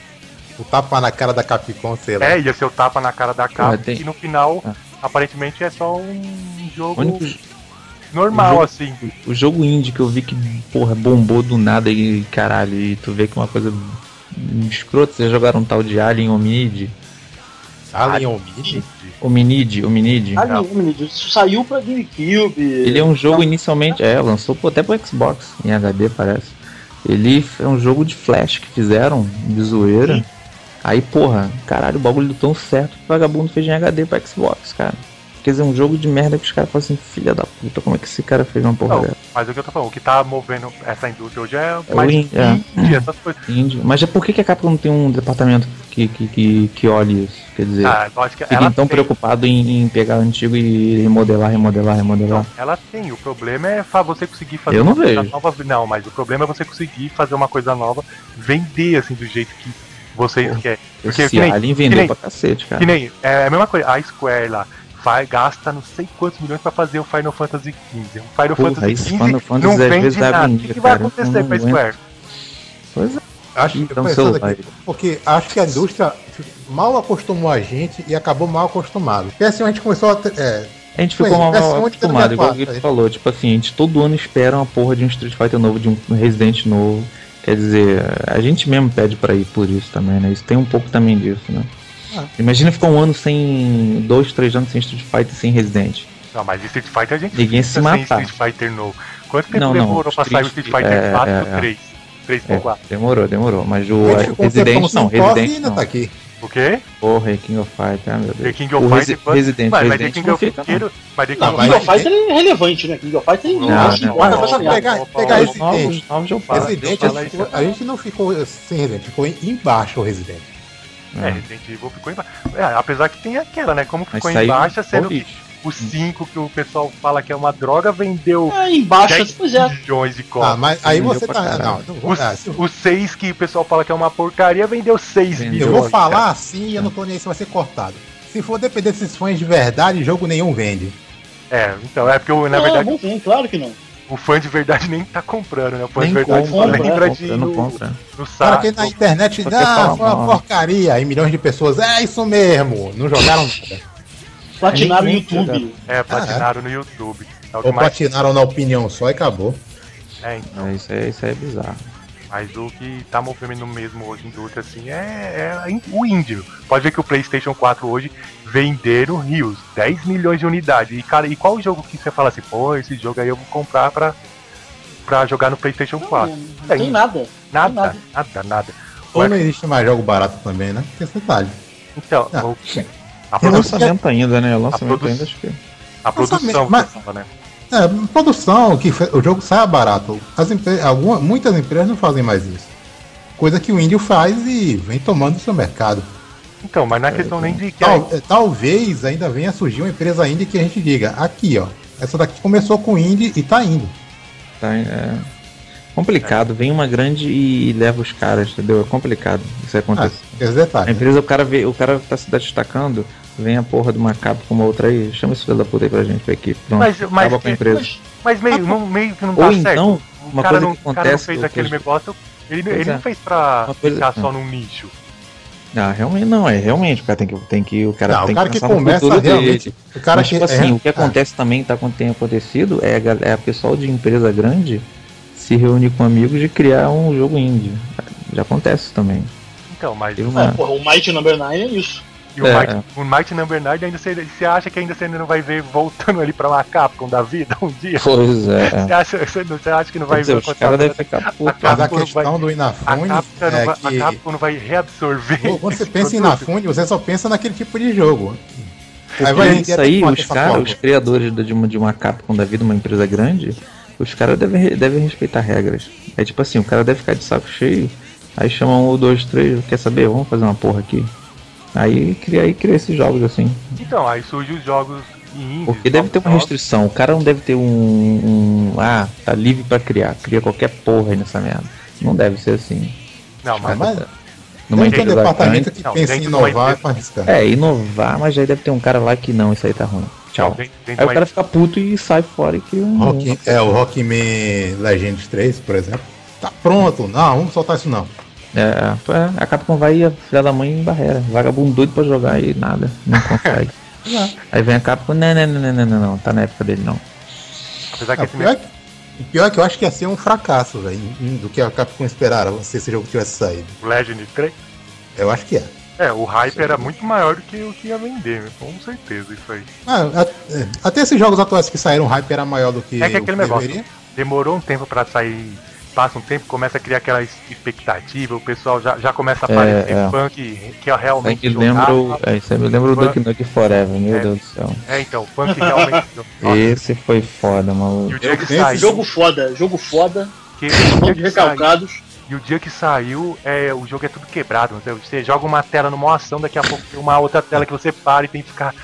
O tapa na cara da Capcom, sei lá. Ia ser o tapa na cara da Capcom. E no final, aparentemente, é só um jogo. Normal, assim. O jogo indie que eu vi que, porra, bombou do nada e caralho, e tu vê que uma coisa escrota, vocês jogaram um tal de Alien Hominid. Alien Hominid? Hominid. Alien Hominid, isso saiu pra GameCube. Ele é um jogo inicialmente, lançou até pro Xbox, em HD parece. Ele é um jogo de flash que fizeram, de zoeira. Sim. Aí, porra, caralho, o bagulho deu tão certo que o vagabundo fez em HD pra Xbox, cara. Quer dizer, um jogo de merda que os caras falam assim, filha da puta, como é que esse cara fez uma porra dessa? Mas o que eu tô falando, o que tá movendo essa indústria hoje é mais indie, essas coisas. Indie. Mas por que a Capcom não tem um departamento que olhe isso? Quer dizer, fiquem tão preocupado em pegar o antigo e remodelar. Não, ela tem, o problema é você conseguir fazer uma coisa nova. Não, mas o problema é você conseguir fazer uma coisa nova, vender assim do jeito que vocês querem. Porque esse Alien vendeu pra cacete, cara. Que nem, é a mesma coisa, a Square lá. Gasta não sei quantos milhões pra fazer o Final Fantasy XV. O Final Fantasy XV não vende nada. O que vai acontecer com a Square? Pois é. Acho que porque acho que a indústria mal acostumou a gente e acabou mal acostumado. Porque assim a gente começou a gente ficou mal acostumado, igual o Guilherme falou. Tipo assim, a gente todo ano espera uma porra de um Street Fighter novo, de um Resident novo. Quer dizer, a gente mesmo pede pra ir por isso também, né? Isso tem um pouco também disso, né? Imagina ficar um ano sem 2, 3 anos sem Street Fighter, sem Resident. Não, mas Street Fighter a gente ninguém se matar. Sem Street Fighter novo. Quanto tempo demorou pra sair o Street Fighter 4 ou 3? 3 por 4? Demorou, mas o Resident não. Resident não. Tá aqui. O quê? Porra, King of Fighter, meu Deus. The King of Fighter Resident mas The King of Fighter. Mas King of Fighter é relevante, né? King of Fighter pegar Resident, a gente não ficou sem Resident, ficou embaixo o Resident. Resident Evil ficou embaixo. Apesar que tem aquela, né? Como ficou embaixo, sendo que o 5 que o pessoal fala que é uma droga vendeu embaixo, 10 milhões de cópias. Mas aí você tá. O 6 que o pessoal fala que é uma porcaria vendeu 6 milhões. Eu vou falar assim e eu não tô nem aí se vai ser cortado. Se for depender desses fãs de verdade, jogo nenhum vende. Então, é porque na verdade. Não, claro que não. o fã de verdade nem tá comprando, né? O fã Nem de verdade só compra, lembra de não no compra. Cara, site. que na internet, Só quer falar foi uma mal. porcaria. Aí milhões de pessoas, é isso mesmo. Não jogaram nada. Platinaram no nem YouTube. Platinaram no YouTube. É o que Ou mais. platinaram na opinião só e acabou. Então. Isso é bizarro. Mas o que tá movendo mesmo hoje em indústria assim é o índio. Pode ver que o PlayStation 4 hoje venderam rios, 10 milhões de unidades. E cara, e qual jogo que você fala assim, pô, esse jogo aí eu vou comprar pra jogar no PlayStation 4? Não tem nada. Nada. Ou não existe mais jogo barato também, né? Tem esse detalhe. Então, Não. a Tem produção, lançamento ainda, né? Lançamento produ- ainda, acho que. a produção Mas- que você fala, né? Produção, o jogo saia barato. Muitas empresas não fazem mais isso. Coisa que o índio faz e vem tomando o seu mercado. Então, mas não é questão nem de que Talvez ainda venha surgir uma empresa indie que a gente diga, aqui ó, essa daqui começou com indie e tá indo. Tá, complicado. Vem uma grande e leva os caras, entendeu? É complicado isso acontece. Esse A detalhe. empresa, o cara tá se destacando, vem a porra de uma capa como a outra aí, chama esse filho da puta aí pra gente, pra equipe. Pronto, acaba com a empresa. Mas meio que não dá Ou certo. então, uma cara coisa que cara não acontece... fez aquele negócio, ele Pois não é. fez pra Uma coisa- ficar só num nicho. Ah, realmente não, realmente, o cara tem que o cara Não, tem o cara que que pensar no começa futuro realmente. dele. O cara Mas, que tipo assim, o que acontece também, tem acontecido, é a pessoal de empresa grande se reunir com amigos e criar um jogo indie. Já acontece também. Então, mas Teve uma- Porra, o Mighty Number 9 é isso. e o Mighty Number 9 ainda você acha que ainda você não vai ver voltando ali pra uma Capcom da vida um dia? Pois é. Você acha que não Quer vai dizer, ver os caras devem ficar putos. Capcom Mas a não vai- questão do a Inafune Capcom não vai reabsorver. quando você esse pensa em produto. Inafune, você só pensa naquele tipo de jogo. Porque isso aí, ter os caras, os criadores de uma Capcom da vida, uma empresa grande, os caras devem respeitar regras. É tipo assim, o cara deve ficar de saco cheio, aí chama um ou dois, três, quer saber? Vamos fazer uma porra aqui. Aí cria esses jogos assim. Então, aí surgem os jogos indies. Porque deve ter uma novos restrição, o cara não deve ter tá livre pra criar, cria qualquer porra aí nessa merda. Não deve ser assim. Não, mas Numa Tem um empresa departamento grande, que não, pensa em dentro de uma inovar empresa- pra arriscar. inovar, mas aí deve ter um cara lá que não, isso aí tá ruim. Tchau. dentro de Aí o uma- cara fica puto e sai fora e cria um. O Rockman Legends 3, por exemplo. Tá pronto, não, vamos soltar isso não. A Capcom vai e a filha da mãe em barreira. Vagabundo doido pra jogar e nada, não consegue. Aí vem a Capcom, não, tá na época dele não. apesar que O esse pior é que eu acho que ia ser um fracasso, velho, do que a Capcom esperara se esse jogo tivesse saído. Legend 3, Eu acho que é. o hype era muito maior do que o que ia vender, né? Com certeza isso aí. Até esses jogos atuais que saíram, o hype era maior do que É que aquele o negócio, deveria. demorou um tempo pra sair, passa um tempo, começa a criar aquela expectativa, o pessoal já começa a aparecer fã que realmente Isso aí me lembra o Duck Nukem Forever, meu Deus do céu. então, fã que realmente... Nossa, Esse foi foda, maluco. e o dia que Esse saiu... Jogo foda, que- um monte de o dia que saiu- recalcados. E o dia que saiu, o jogo é tudo quebrado. Você joga uma tela numa ação, daqui a pouco tem uma outra tela que você para e tem que ficar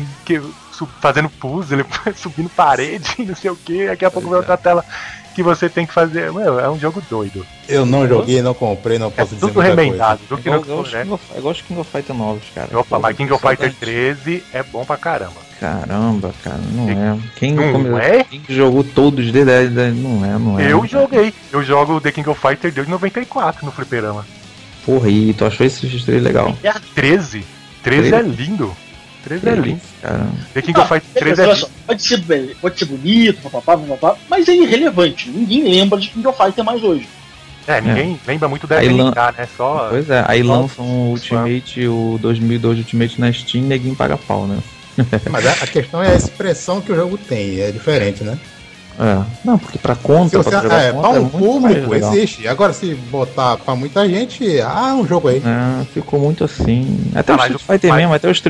fazendo puzzle, subindo parede, não sei o que. Daqui a pouco vem outra tela que você tem que fazer. Meu, é um jogo doido. Eu não joguei, não comprei, não É posso dizer tudo muita remendado. coisa. Jogo que não, Eu gosto de King of Fighters novos, cara. Opa, mas King of Saudade. Fighter 13 é bom pra caramba. Caramba, cara, não é. Não é? Quem jogou todos desde a não é. Eu cara. joguei. Eu jogo The King of Fighter desde 94 no fliperama. Porra, e tu achou esse X3 legal? 13 é lindo. 13 é lindo. Cara. The King of Fighter 13 é olha lindo. só, pode ser bonito, papapá, mas é irrelevante. Ninguém lembra de King of Fighter mais hoje. Ninguém lembra muito da Aí SNK, né? Só. Pois é, aí Só- lançam o Ultimate, o 2002 Ultimate na Steam e ninguém paga pau, né? Mas a questão é a expressão que o jogo tem, é diferente, né? Não, porque pra Se conta, você, pra jogar pra conta, um muito mais público legal. existe. Agora se botar pra muita gente, um jogo aí. Ficou muito assim. Até o mas Street Fighter mas- mesmo,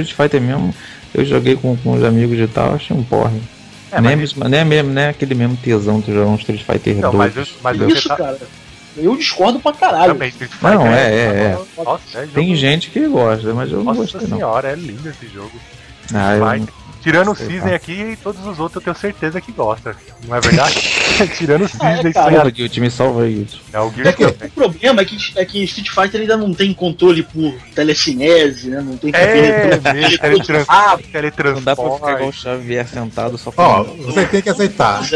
eu joguei com os amigos e tal, achei um porre. Nem é aquele mesmo tesão de jogar um Street Fighter Não, 2. mas Isso, você tá... cara. Eu discordo pra caralho. Também, Street Fighter Não, é. Nossa, Tem jogo... gente que gosta, mas eu não Nossa gostei não. senhora, é lindo esse jogo. Eu- Tirando o Sei Cisne lá. aqui, todos os outros eu tenho certeza que gosta. Não é verdade? Tirando o Cisne, cara. Salva, Guilty, me salva aí, Guilty. o Gears O também. problema é que Street Fighter ainda não tem controle por telecinese, né? Não tem Mesmo, Não dá pra ficar igual o teletransporte. Xavier sentado só Ó, falando. você tem que aceitar. Pois é.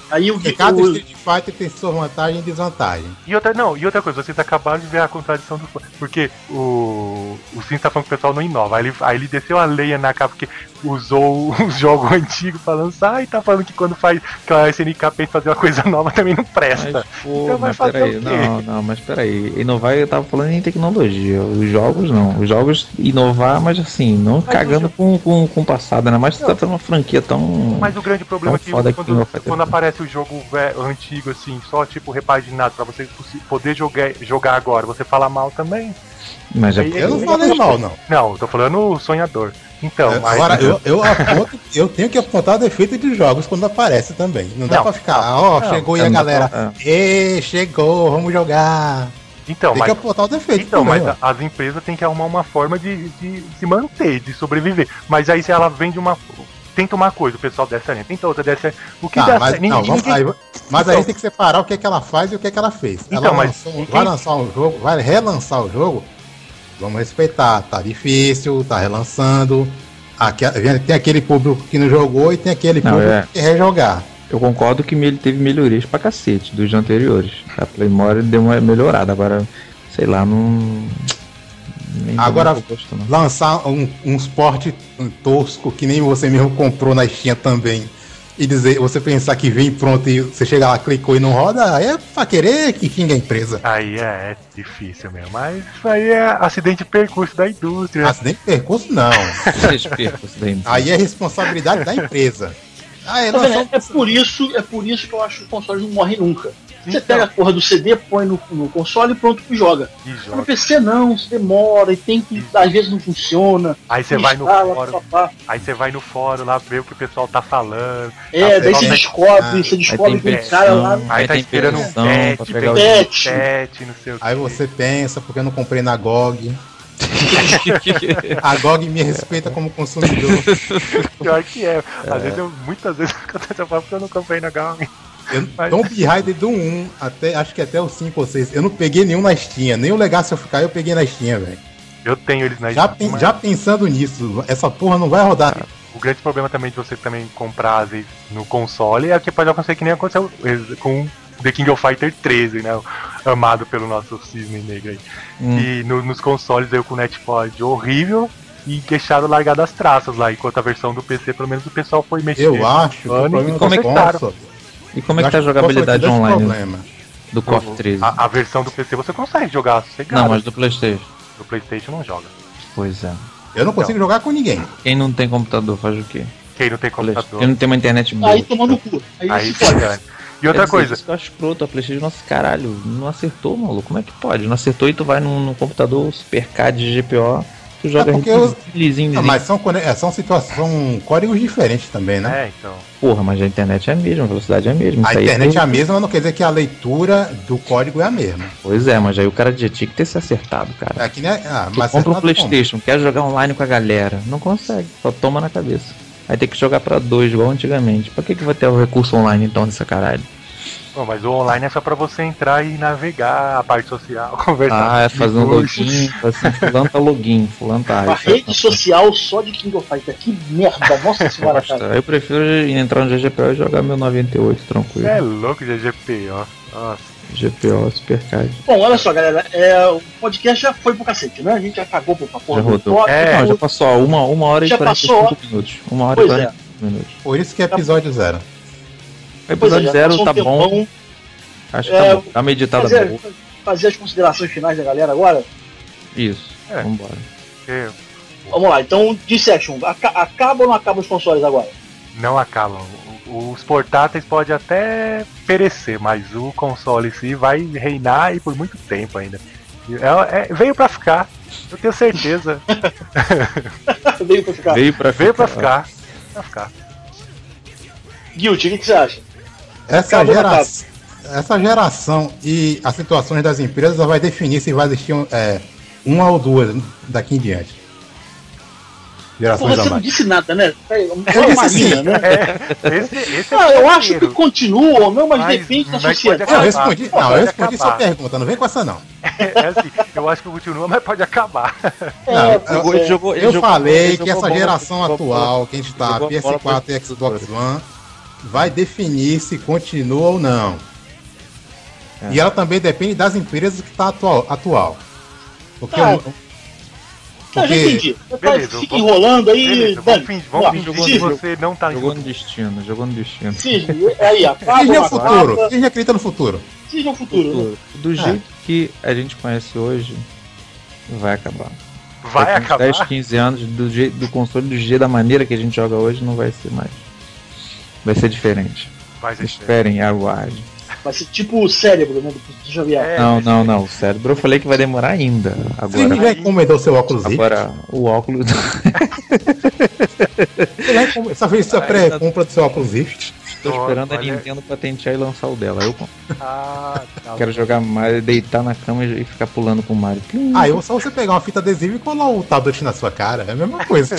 Aí o cada Street Fighter tem sua vantagem e desvantagem. E outra coisa, vocês acabaram de ver a contradição do fã. Porque o Sim tá falando que o pessoal não inova. Aí ele desceu a lenha na capa porque usou os jogos antigos pra lançar e tá falando que quando faz que a SNK pensa fazer uma coisa nova também não presta. Mas, pô, então mas peraí, mas peraí. Inovar, eu tava falando em tecnologia. Os jogos não. Os jogos inovar, mas assim, não cagando com o passado, né? Mas você tá fazendo uma franquia tão. Mas o grande problema é que quando aparece o jogo antigo, assim, só tipo repaginado pra você poder jogar agora, você fala mal também. Mas eu não falei mal, não. Não, eu tô falando sonhador. Então, agora eu tenho que apontar defeito de jogos quando aparece também. Não dá pra ficar, chegou e a galera, chegou, vamos jogar. Então, tem que apontar o defeito. Então, também, mas as empresas têm que arrumar uma forma de se manter, de sobreviver. Mas aí se ela vende tenta uma coisa, o pessoal desce a linha, tenta outra, desce a linha. O que dá certo? Mas aí tem que separar o que é que ela faz e o que é que ela fez. Então, vai lançar um jogo, vai relançar o jogo, vamos respeitar. Tá difícil, tá relançando. Tem aquele público que não jogou e tem aquele público que quer rejogar. Eu concordo que ele teve melhorias pra cacete dos anteriores. A Playmore deu uma melhorada, agora, sei lá, não. Agora, lançar um suporte tosco que nem você mesmo comprou na Steam também e você pensar que vem pronto e você chega lá, clicou e não roda, é pra querer que xinga a empresa. Aí é difícil mesmo, mas isso aí é acidente de percurso da indústria. Acidente de percurso não. Aí é responsabilidade da empresa. É por isso que eu acho que o console não morre nunca. Você pega a porra do CD, põe no console e pronto, joga. No PC não, você demora e tem que, às vezes não funciona. Aí você vai no fórum. Aí você vai no fórum lá ver o que o pessoal tá falando. Daí você descobre que o cara lá. Aí tá esperando um patch, não sei o que. Aí você pensa, porque eu não comprei na GOG. A GOG me respeita como consumidor. Pior que é. Muitas vezes acontece porque eu não comprei na GOG. Tomb Raider do 1, acho que até o 5 ou 6, eu não peguei nenhum na Steam. Nem o Legacy of Kain eu peguei na Steam, velho. Eu tenho eles na Steam. Já pensando nisso, essa porra não vai rodar. O grande problema também de você também comprar às vezes, no console é que pode acontecer que nem aconteceu com The King of Fighter 13, né? Amado pelo nosso cisne negro aí. E nos consoles veio com o Netflix horrível e deixaram largado as traças lá, enquanto a versão do PC, pelo menos o pessoal foi mexer. Eu acho que o problema como é que tá? E como é que tá a jogabilidade online do KOF 13? A versão do PC você consegue jogar sossegado. Não, mas do PlayStation. Do PlayStation não joga. Pois é. Eu não consigo jogar com ninguém. Quem não tem computador faz o quê? Quem não tem computador. Quem não tem uma internet boa. Aí toma no cu. Aí se pode. E outra coisa. Isso que eu acho escroto, a PlayStation, nossa, caralho, não acertou, maluco. Como é que pode? Não acertou e tu vai num computador SuperCAD de GPO. Tu joga lisinho. Mas são códigos diferentes também, né? Então. Porra, mas a internet é a mesma, a velocidade é a mesma. A internet é a mesma, mas não quer dizer que a leitura do código é a mesma. Pois é, mas aí o cara já tinha que ter se acertado, cara. É que nem mas compra um PlayStation, quer jogar online com a galera, não consegue, só toma na cabeça. Aí tem que jogar pra 2, igual antigamente. Pra que vai ter o recurso online então nessa caralho? Bom, mas o online é só pra você entrar e navegar a parte social, conversar. Fazer um login, assim, fulano tá login, fulano tá. Uma rede social só de King of Fighter, que merda, nossa senhora, cara. Eu prefiro entrar no GGPO e jogar meu 98 tranquilo. É louco, GGPO. Nossa. GPO, SuperCAD. Bom, olha só, galera, o podcast já foi pro cacete, né? A gente já cagou pra porra do top. Já passou uma hora e 45 minutos. 1 hora e 45 minutos. Por isso que é episódio 0. O episódio 0 tá bom. Acho que tá bom. Tá meditado boa. Fazer as considerações finais da galera agora? Isso. Vambora. Vamos lá, então, Dissection, acaba ou não acaba os consoles agora? Não acabam. Os portáteis podem até perecer, mas o console em si vai reinar e por muito tempo ainda. Veio pra ficar, eu tenho certeza. Veio pra ficar. Veio pra ficar. Guilty, o que você acha? Essa geração e as situações das empresas vai definir se vai existir uma ou duas daqui em diante. Porra, você não disse nada, né? Eu disse sim, né? Esse eu acho que continua ou não, mas depende da sociedade. Eu respondi sua pergunta, não vem com essa não. Assim, eu acho que continua, mas pode acabar. Eu falei que essa geração atual, que a gente tá, PS4 e Xbox One, vai definir se continua ou não. E ela também depende das empresas que tá atual. Porque já entendi. Beleza, fica enrolando aí. Beleza, vamos fingir que você não tá Jogou no destino. Cisne, aí, acaba. Cisne é o futuro. Cisne acredita no futuro. Cisne é o futuro. Né? Do jeito que a gente conhece hoje, vai acabar. Vai acabar? 10, 15 anos do console do G da maneira que a gente joga hoje não vai ser mais. Vai ser diferente. Esperem, aguardem. Vai ser tipo o cérebro, né? Do Xavier. Não. O cérebro eu falei que vai demorar ainda. Agora, você já encomendou seu óculos Rift? Agora, o óculos. Essa vez você pré-compra do seu óculos Rift? Tô esperando a Nintendo patentear e lançar o dela. Eu compro. Quero jogar Mario, deitar na cama e ficar pulando com o Mario. Aí é só você pegar uma fita adesiva e colar o tablet na sua cara. É a mesma coisa.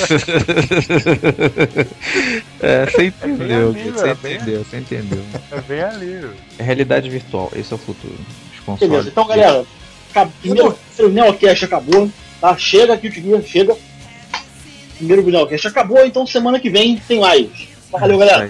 Você entendeu. Você entendeu. É bem ali. É realidade virtual, esse é o futuro. Beleza, então galera, primeiro o Neocast acabou, tá? Chega aqui o Tigrinha, chega. Primeiro o Neocast acabou, então semana que vem tem mais. Valeu, galera.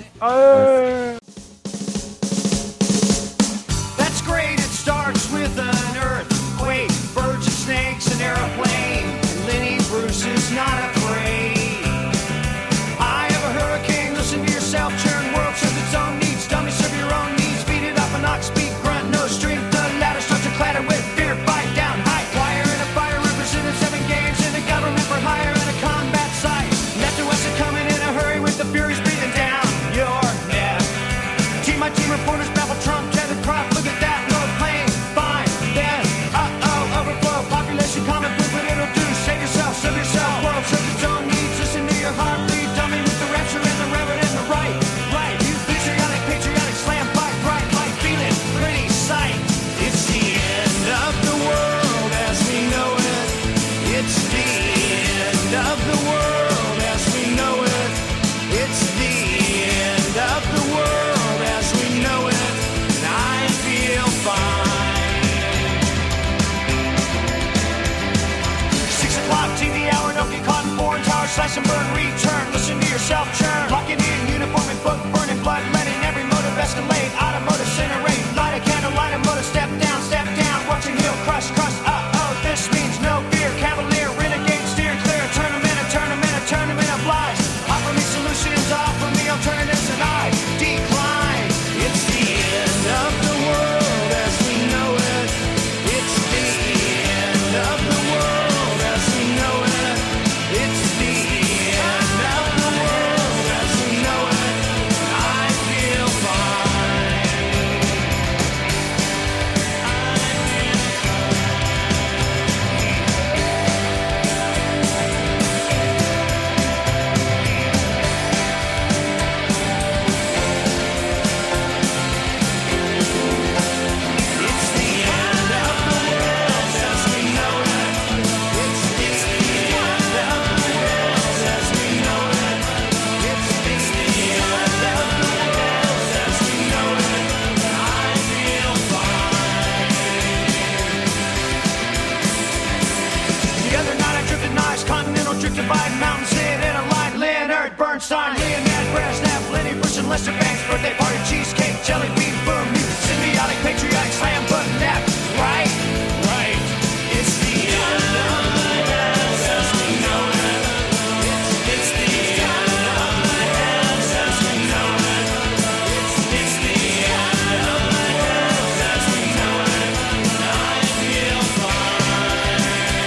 That's great, it starts with an earthquake, birds and snakes, an airplane. Lenny Bruce is not afraid. I have a hurricane, listen to yourself, churn world serves its own needs, dummy serve your own needs, beat it up an ox, speak, grunt, no strength, the ladder starts to clatter with fear, bite down, high wire and a fire represented 7 games in a government for hire and a combat site. Left to west are coming in a hurry with the furies breathing down your neck. Team by team reporters babble Trump, Kevin Crop, look at that, no plane, fine, then, overflow, population common food, what it'll do, save yourself, serve yourself, world serves its own needs, listen to your heartbeat, dummy with the rapture and the reverend and the right, you patriotic, slam, fight, bright, light, feeling, pretty sight. It's the end of the world as we know it, it's the end of the world as we know it, it's the end of the world as we know it, and I feel fine. 6 o'clock, TV hour, don't get caught in foreign tower, slash and burn, return, listen to yourself churn, locking in, uniform and book, burning blood, letting every motive escalate, automotive incinerate, light a candle, light a motive, step down, watching heel crush, this means no fear, cavalier, renegade, steer clear, tournament of lies, offer me solutions, offer me alternatives, and I decline. It's the end of the world as we know it, it's the end of the world as we know it, it's the end of the world as we know it, and I feel fine. It's the end of the world as we know it, it's the end of the world as we know it, it's the end of the world as we know it, and I feel fine. The other night I drifted nice, continental drift divide, mountains hit in a line, Leonard Bernstein, Leonid Brezhnev, Lenny Bruce and Lester Banks, birthday party, cheesecake, jelly bean, boom, symbiotic, patriotic, slam, button, nap, right, it's the end of the world as we know it, it's the end of the world as we know it, it's the end of the world as we know it, and I feel fine.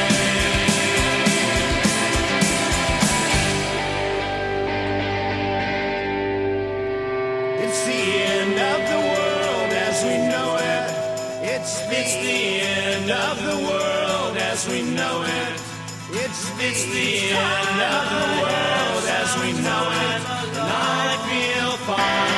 It's the end of the world as we know it. It's the end of the world as we know it. It's the end of the world as we know it. And I feel fine.